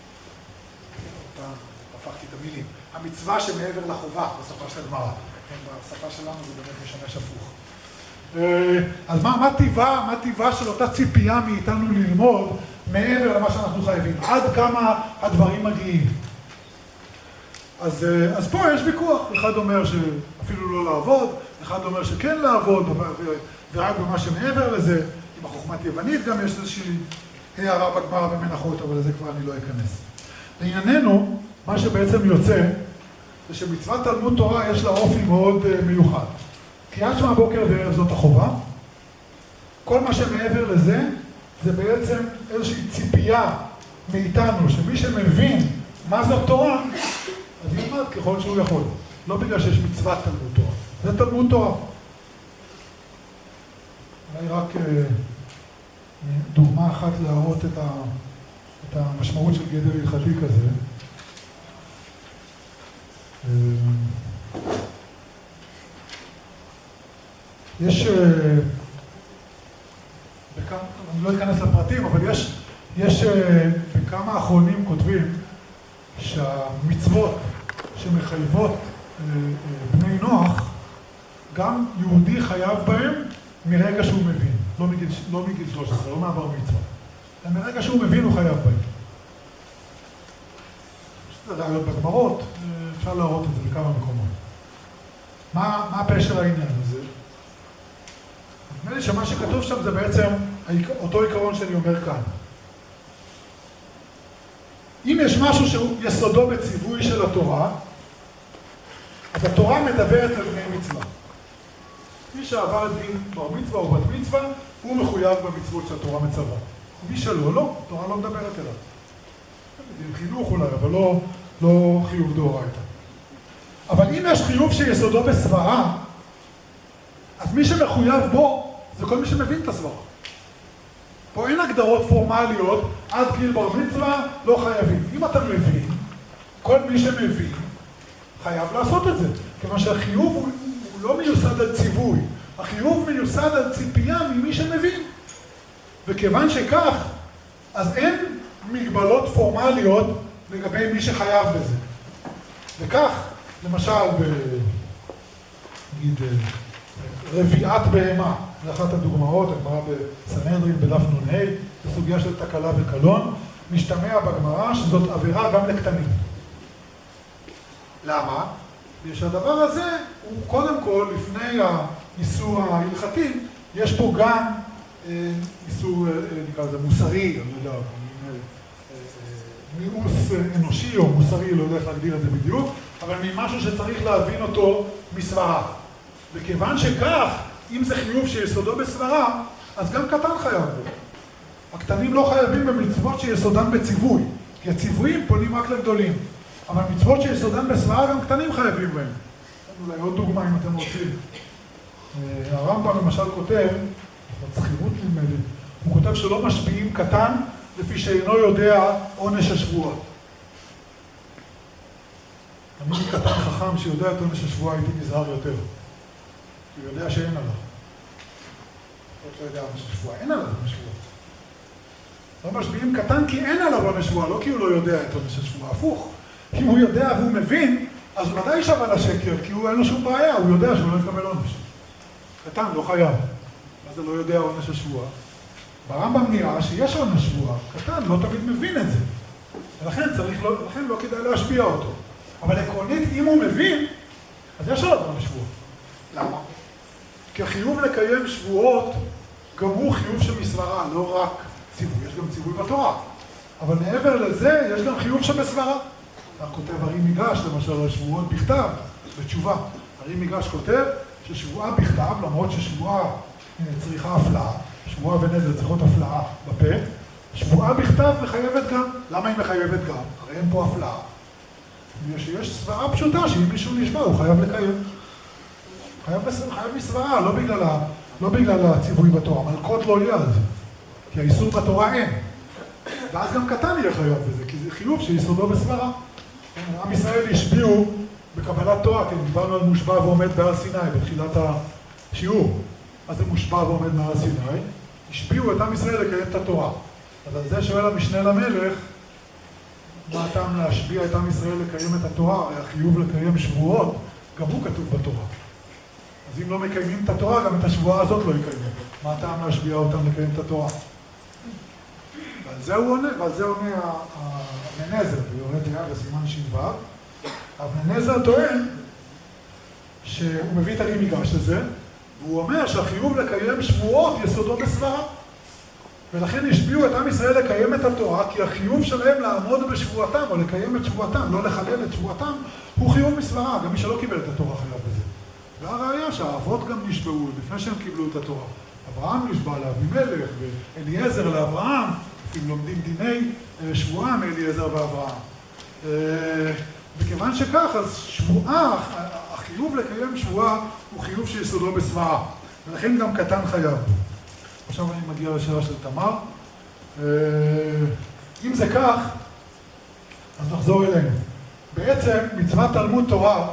הפכתי את המילים. המצווה שמעבר לחובה, בשפה של הגמרא. בשפה שלנו זה באמת משמש הפוך. אז מה, מה טיבה, מה טיבה של אותה ציפייה מאיתנו ללמוד מעבר למה שאנחנו חייבים? עד כמה הדברים מגיעים? אז, אז פה יש ויכוח. אחד אומר שאפילו לא לעבוד, אחד אומר שכן לעבוד, ורק במה שמעבר לזה, עם החוכמת יוונית גם יש איזושהי הערה בגמרא במנחות, אבל לזה כבר אני לא אכנס. לענייננו, מה שבעצם יוצא, זה שמצוות תלמוד תורה יש לה אופי מאוד מיוחד. קריאת שמע בוקר וערב זאת החובה. כל מה שמעבר לזה, זה בעצם איזושהי ציפייה מאיתנו, שמי שמבין מה זאת תורה, אז ילמד ככל שהוא יכול. לא בגלל שיש מצוות תלמוד תורה. זה תלמוד תורה. אולי רק דוגמה אחת להראות את, ה, את המשמעות של גדר הלכתי כזה. יש, בכמה, אני לא אכנס לפרטים, אבל יש, יש בכמה האחרונים כותבים שהמצוות שמחייבות בני נוח, גם יהודי חייב בהם מרגע שהוא מבין, לא מגיל, לא מגיל שלוש עשרה, לא מעבר מצווה. מרגע שהוא מבין הוא חייב בהם. זה רעיון בגמרות, אפשר להראות את זה בכמה מקומות. מה, מה הפשר העניין הזה? נדמה לי שמה שכתוב שם זה בעצם אותו עיקרון שאני אומר כאן. אם יש משהו שהוא יסודו בציווי של התורה, אז התורה מדברת על בני מצווה. מי שעבר את דין בר מצווה או בת מצווה, הוא מחויב במצוות שהתורה מצווה. מי שלא, לא, התורה לא מדברת אליו. דין חינוך אולי, אבל לא, לא חיוב דאורייתא. אבל אם יש חיוב שיסודו בסברה, אז מי שמחויב בו, זה כל מי שמבין את הסברה. פה אין הגדרות פורמליות, עד גיל בר מצווה לא חייבים. אם אתה מבין, כל מי שמבין חייב לעשות את זה. כיוון שהחיוב הוא, הוא לא מיוסד על ציווי, החיוב מיוסד על ציפייה ממי שמבין. וכיוון שכך, אז אין מגבלות פורמליות לגבי מי שחייב בזה. וכך, למשל, נגיד, רביעת בהמה, זה אחת הדוגמאות, הגמרא בסנהדרין בדף נ"ה, בסוגיה של תקלה וקלון, משתמע בגמרא שזאת עבירה גם לקטנים. למה? כי שהדבר הזה הוא קודם כל, לפני האיסור ההלכתי, יש פה גם אה, איסור, אה, נקרא לזה, מוסרי, אני לא יודע, מיאוס אנושי או מוסרי, לא יודע איך להגדיר את זה בדיוק, אבל ממשהו שצריך להבין אותו מסברה. וכיוון שכך, אם זה חיוב שיסודו בסברה, אז גם קטן חייב בו. הקטנים לא חייבים במצוות שיסודן בציווי, כי הציוויים פונים רק לגדולים. אבל מצוות שיסודן בסברה גם קטנים חייבים בהם. אולי עוד דוגמה אם אתם רוצים. הרמב"ם למשל כותב, בזכירות נלמדת, הוא כותב שלא משביעים קטן לפי שאינו יודע עונש השבועה. אני קטן חכם שיודע את עונש השבועה, הייתי נזהר יותר. כי הוא יודע שאין עליו. לא יודע עונש השבועה, אין עליו עונש השבועה. לא משביעים קטן כי אין עליו עונש השבועה, לא כי הוא לא יודע את עונש השבועה, הפוך. אם הוא יודע והוא מבין, אז הוא ודאי שווה לשקר, כי הוא אין לו שום בעיה, הוא יודע שהוא לא יקבל עונש. קטן, לא חייב. אז הוא לא יודע עונש השבועה. ברמב"ם נראה שיש עונש שבועה, קטן, לא תמיד מבין את זה. ולכן צריך, לא, לכן לא כדאי להשפיע אותו. אבל עקרונית, אם הוא מבין, אז יש עליו עונש שבועה. למה? כי החיוב לקיים שבועות גם הוא חיוב של מסברה, לא רק ציווי, יש גם ציווי בתורה. אבל מעבר לזה, יש גם חיוב של מסברה. כך כותב הרי מיגרש, למשל, על שבועות בכתב, בתשובה. הרי מיגרש כותב ששבועה בכתב, למרות ששבועה צריכה הפלאה, שבועה ונזר צריכות הפלאה בפה, שבועה בכתב מחייבת גם. למה היא מחייבת גם? הרי אין פה הפלאה. יש סברה פשוטה שאם מישהו נשבע, הוא חייב לקיים. חייב, חייב מסברה, לא בגלל, ה, לא בגלל הציווי בתורה. מלכות לא יהיה על זה, כי האיסור בתורה אין. ואז גם קטן יהיה חייב בזה, כי זה חיוב שיסודו בסברה. עם ישראל השביעו בקבלת תורה, כי דיברנו על מושבע ועומד בהר סיני בתחילת השיעור. אז זה מושבע ועומד בהר סיני, השביעו את עם ישראל לקיים את התורה. אז על זה שואל המשנה למלך, מה הטעם להשביע את עם ישראל לקיים את התורה? הרי החיוב לקיים שבועות, גם הוא כתוב בתורה. אז אם לא מקיימים את התורה, גם את השבועה הזאת לא יקיימו. מה הטעם להשביע אותם לקיים את התורה? ועל זה הוא עונה, ועל זה עונה אבנזר, ביורה דעה בסימן ש"ו. אבנזר טוען שהוא מביא את הרי מיגרש לזה, והוא אומר שהחיוב לקיים שבועות יסודו בסברה. ולכן השביעו את עם ישראל לקיים את התורה, כי החיוב שלהם לעמוד בשבועתם, או לקיים את שבועתם, לא לחלל את שבועתם, הוא חיוב מסברה. גם מי שלא קיבל את התורה חייב בזה. והראיה שהאבות גם נשבעו לפני שהם קיבלו את התורה. אברהם נשבע לאבימלך, ואליעזר לאברהם, אפילו לומדים דיני שבועה מאליעזר ואברהם. וכיוון שכך, אז שבועה, החיוב לקיים שבועה הוא חיוב שיסודו בסברה, ולכן גם קטן חייב. עכשיו אני מגיע לשאלה של תמר. אם זה כך, אז נחזור אלינו. בעצם מצוות תלמוד תורה,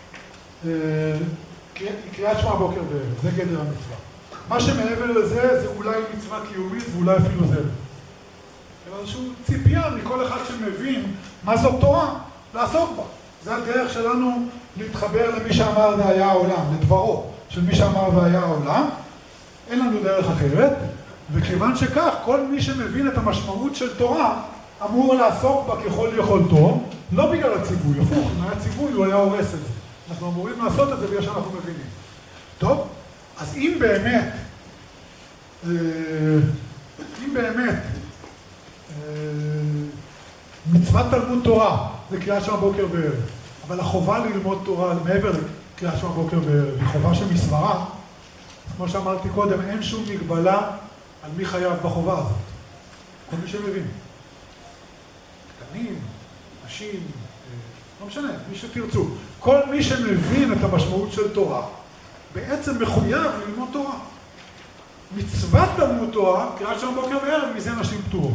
קריאת שמע בוקר וערב, זה גדר המצווה. מה שמעבר לזה זה אולי מצווה קיומית ואולי אפילו זה. אלא איזושהי ציפייה מכל אחד שמבין מה זאת תורה, לעסוק בה. זה הדרך שלנו להתחבר למי שאמר והיה העולם, לדברו של מי שאמר והיה העולם. אין לנו דרך אחרת, וכיוון שכך, כל מי שמבין את המשמעות של תורה אמור לעסוק בה ככל יכולתו, לא בגלל הציווי, הפוך, אם היה ציווי הוא היה הורס את זה. אנחנו אמורים לעשות את זה בגלל שאנחנו מבינים. טוב, אז אם באמת, אם באמת מצוות תלמוד תורה זה קריאת שמע בוקר וערב, אבל החובה ללמוד תורה מעבר לקריאת שמע בוקר וערב היא חובה שמסברה, כמו שאמרתי קודם, אין שום מגבלה על מי חייב בחובה הזאת. כל מי שמבין. קטנים, נשים, לא משנה, מי שתרצו. כל מי שמבין את המשמעות של תורה, בעצם מחויב ללמוד תורה. מצוות תלמוד תורה, קריאת שמע בוקר וערב, מזה נשים פטורות.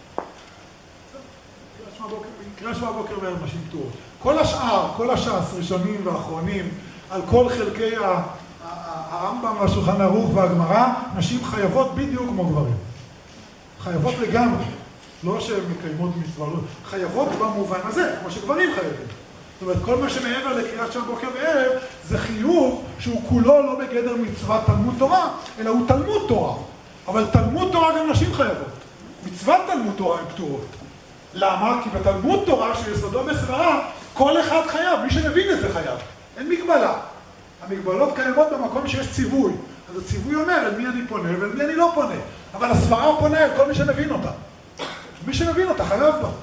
קריאת שמע בוקר וערב, נשים פטורות. כל השאר, כל הש"ס, ראשונים ואחרונים, על כל חלקי הרמב"ם והשולחן ערוך והגמרא, נשים חייבות בדיוק כמו גברים. חייבות לגמרי. לא שהן מקיימות מצווה, לא. חייבות במובן הזה, כמו שגברים חייבים. זאת אומרת, כל מה שמעבר לקריאת שמע בוקר וערב, זה חיוב שהוא כולו לא בגדר מצוות תלמוד תורה, אלא הוא תלמוד תורה. אבל תלמוד תורה גם נשים חייבות. מצוות תלמוד תורה הן פטורות. למה? כי בתלמוד תורה שיסודו בסברה, כל אחד חייב, מי שמבין את זה חייב. אין מגבלה. המגבלות קיימות במקום שיש ציווי. אז הציווי אומר אל מי אני פונה ואל מי אני לא פונה. אבל הסברה פונה אל כל מי שמבין אותה. מי שמבין אותה חייב בה.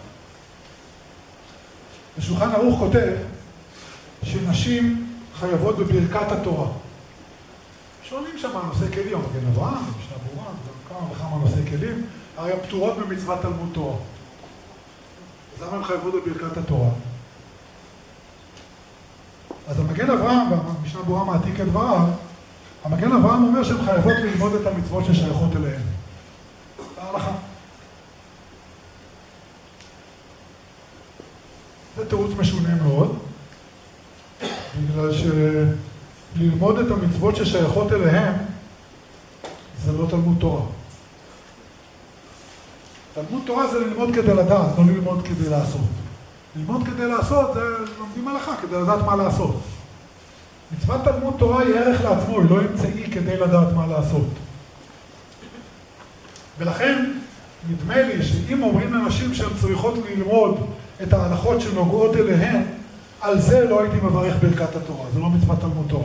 השולחן ערוך כותב שנשים חייבות בברכת התורה. שואלים שם נושא כלים, מגן אברהם, משנה ברורה, כמה וכמה נושא כלים, הרי פטורות במצוות תלמוד תורה. אז למה הן חייבות בברכת התורה? אז המגן אברהם, והמשנה ברורה מעתיק את דבריו, המגן אברהם אומר שהן חייבות ללמוד את המצוות ששייכות אליהן. ההלכה. זה תירוץ משונה מאוד, בגלל שללמוד את המצוות ששייכות אליהם זה לא תלמוד תורה. תלמוד תורה זה ללמוד כדי לדעת, לא ללמוד כדי לעשות. ללמוד כדי לעשות זה לומדים הלכה, כדי לדעת מה לעשות. מצוות תלמוד תורה היא ערך לעצמו, היא לא אמצעי כדי לדעת מה לעשות. ולכן נדמה לי שאם אומרים לאנשים שהן צריכות ללמוד את ההלכות שנוגעות אליהן, על זה לא הייתי מברך ברכת התורה, זה לא מצוות תלמוד תורה.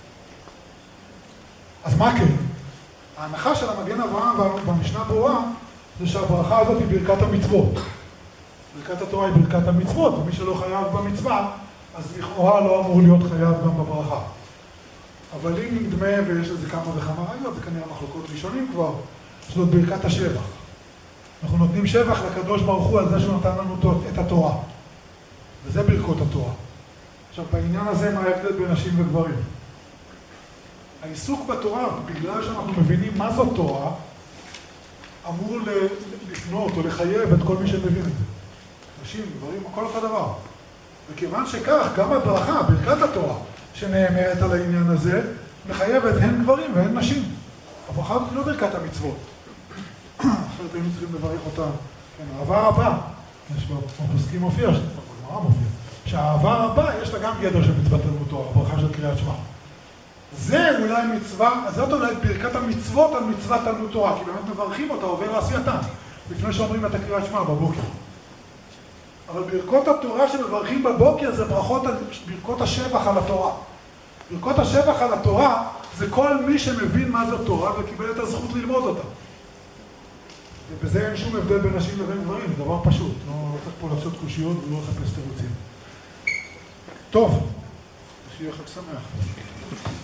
אז מה כן? ההנחה של המגן אברהם במשנה ברורה זה שהברכה הזאת היא ברכת המצוות. ברכת התורה היא ברכת המצוות, ומי שלא חייב במצווה, אז לכאורה לא אמור להיות חייב גם בברכה. אבל אם נדמה, ויש לזה כמה וכמה ראיות, זה כנראה מחלוקות ראשונים כבר, שזאת ברכת השבח. אנחנו נותנים שבח לקדוש ברוך הוא על זה שהוא נתן לנו את התורה. וזה ברכות התורה. עכשיו, בעניין הזה מה ההבדל בין נשים וגברים? העיסוק בתורה, בגלל שאנחנו מבינים מה זאת תורה, אמור לפנות או לחייב את כל מי שמבין את זה. נשים, גברים, כל אותו דבר. וכיוון שכך, גם הברכה, ברכת התורה, שנאמרת על העניין הזה, מחייבת הן גברים והן נשים. הברכה היא לא ברכת המצוות. אחרת היינו צריכים לברך אותה. כן, האהבה רבה. יש בפוסקים מופיע, בגמרא מופיע. שהאהבה רבה יש לה גם גדר של מצוות תלמוד תורה, הברכה של קריאת שמע. זה אולי מצווה, אז זאת אולי ברכת המצוות על מצוות תלמוד תורה, כי באמת מברכים אותה, עובר לעשייתה, לפני שאומרים את הקריאת שמע בבוקר. אבל ברכות התורה שמברכים בבוקר זה ברכות, ברכות השבח על התורה. ברכות השבח על התורה זה כל מי שמבין מה זאת תורה וקיבל את הזכות ללמוד אותה. ובזה אין שום הבדל בין נשים לבין גברים, זה דבר פשוט. לא צריך פה לעשות קושיות ולא לחפש תירוצים. טוב, שיהיה חג שמח.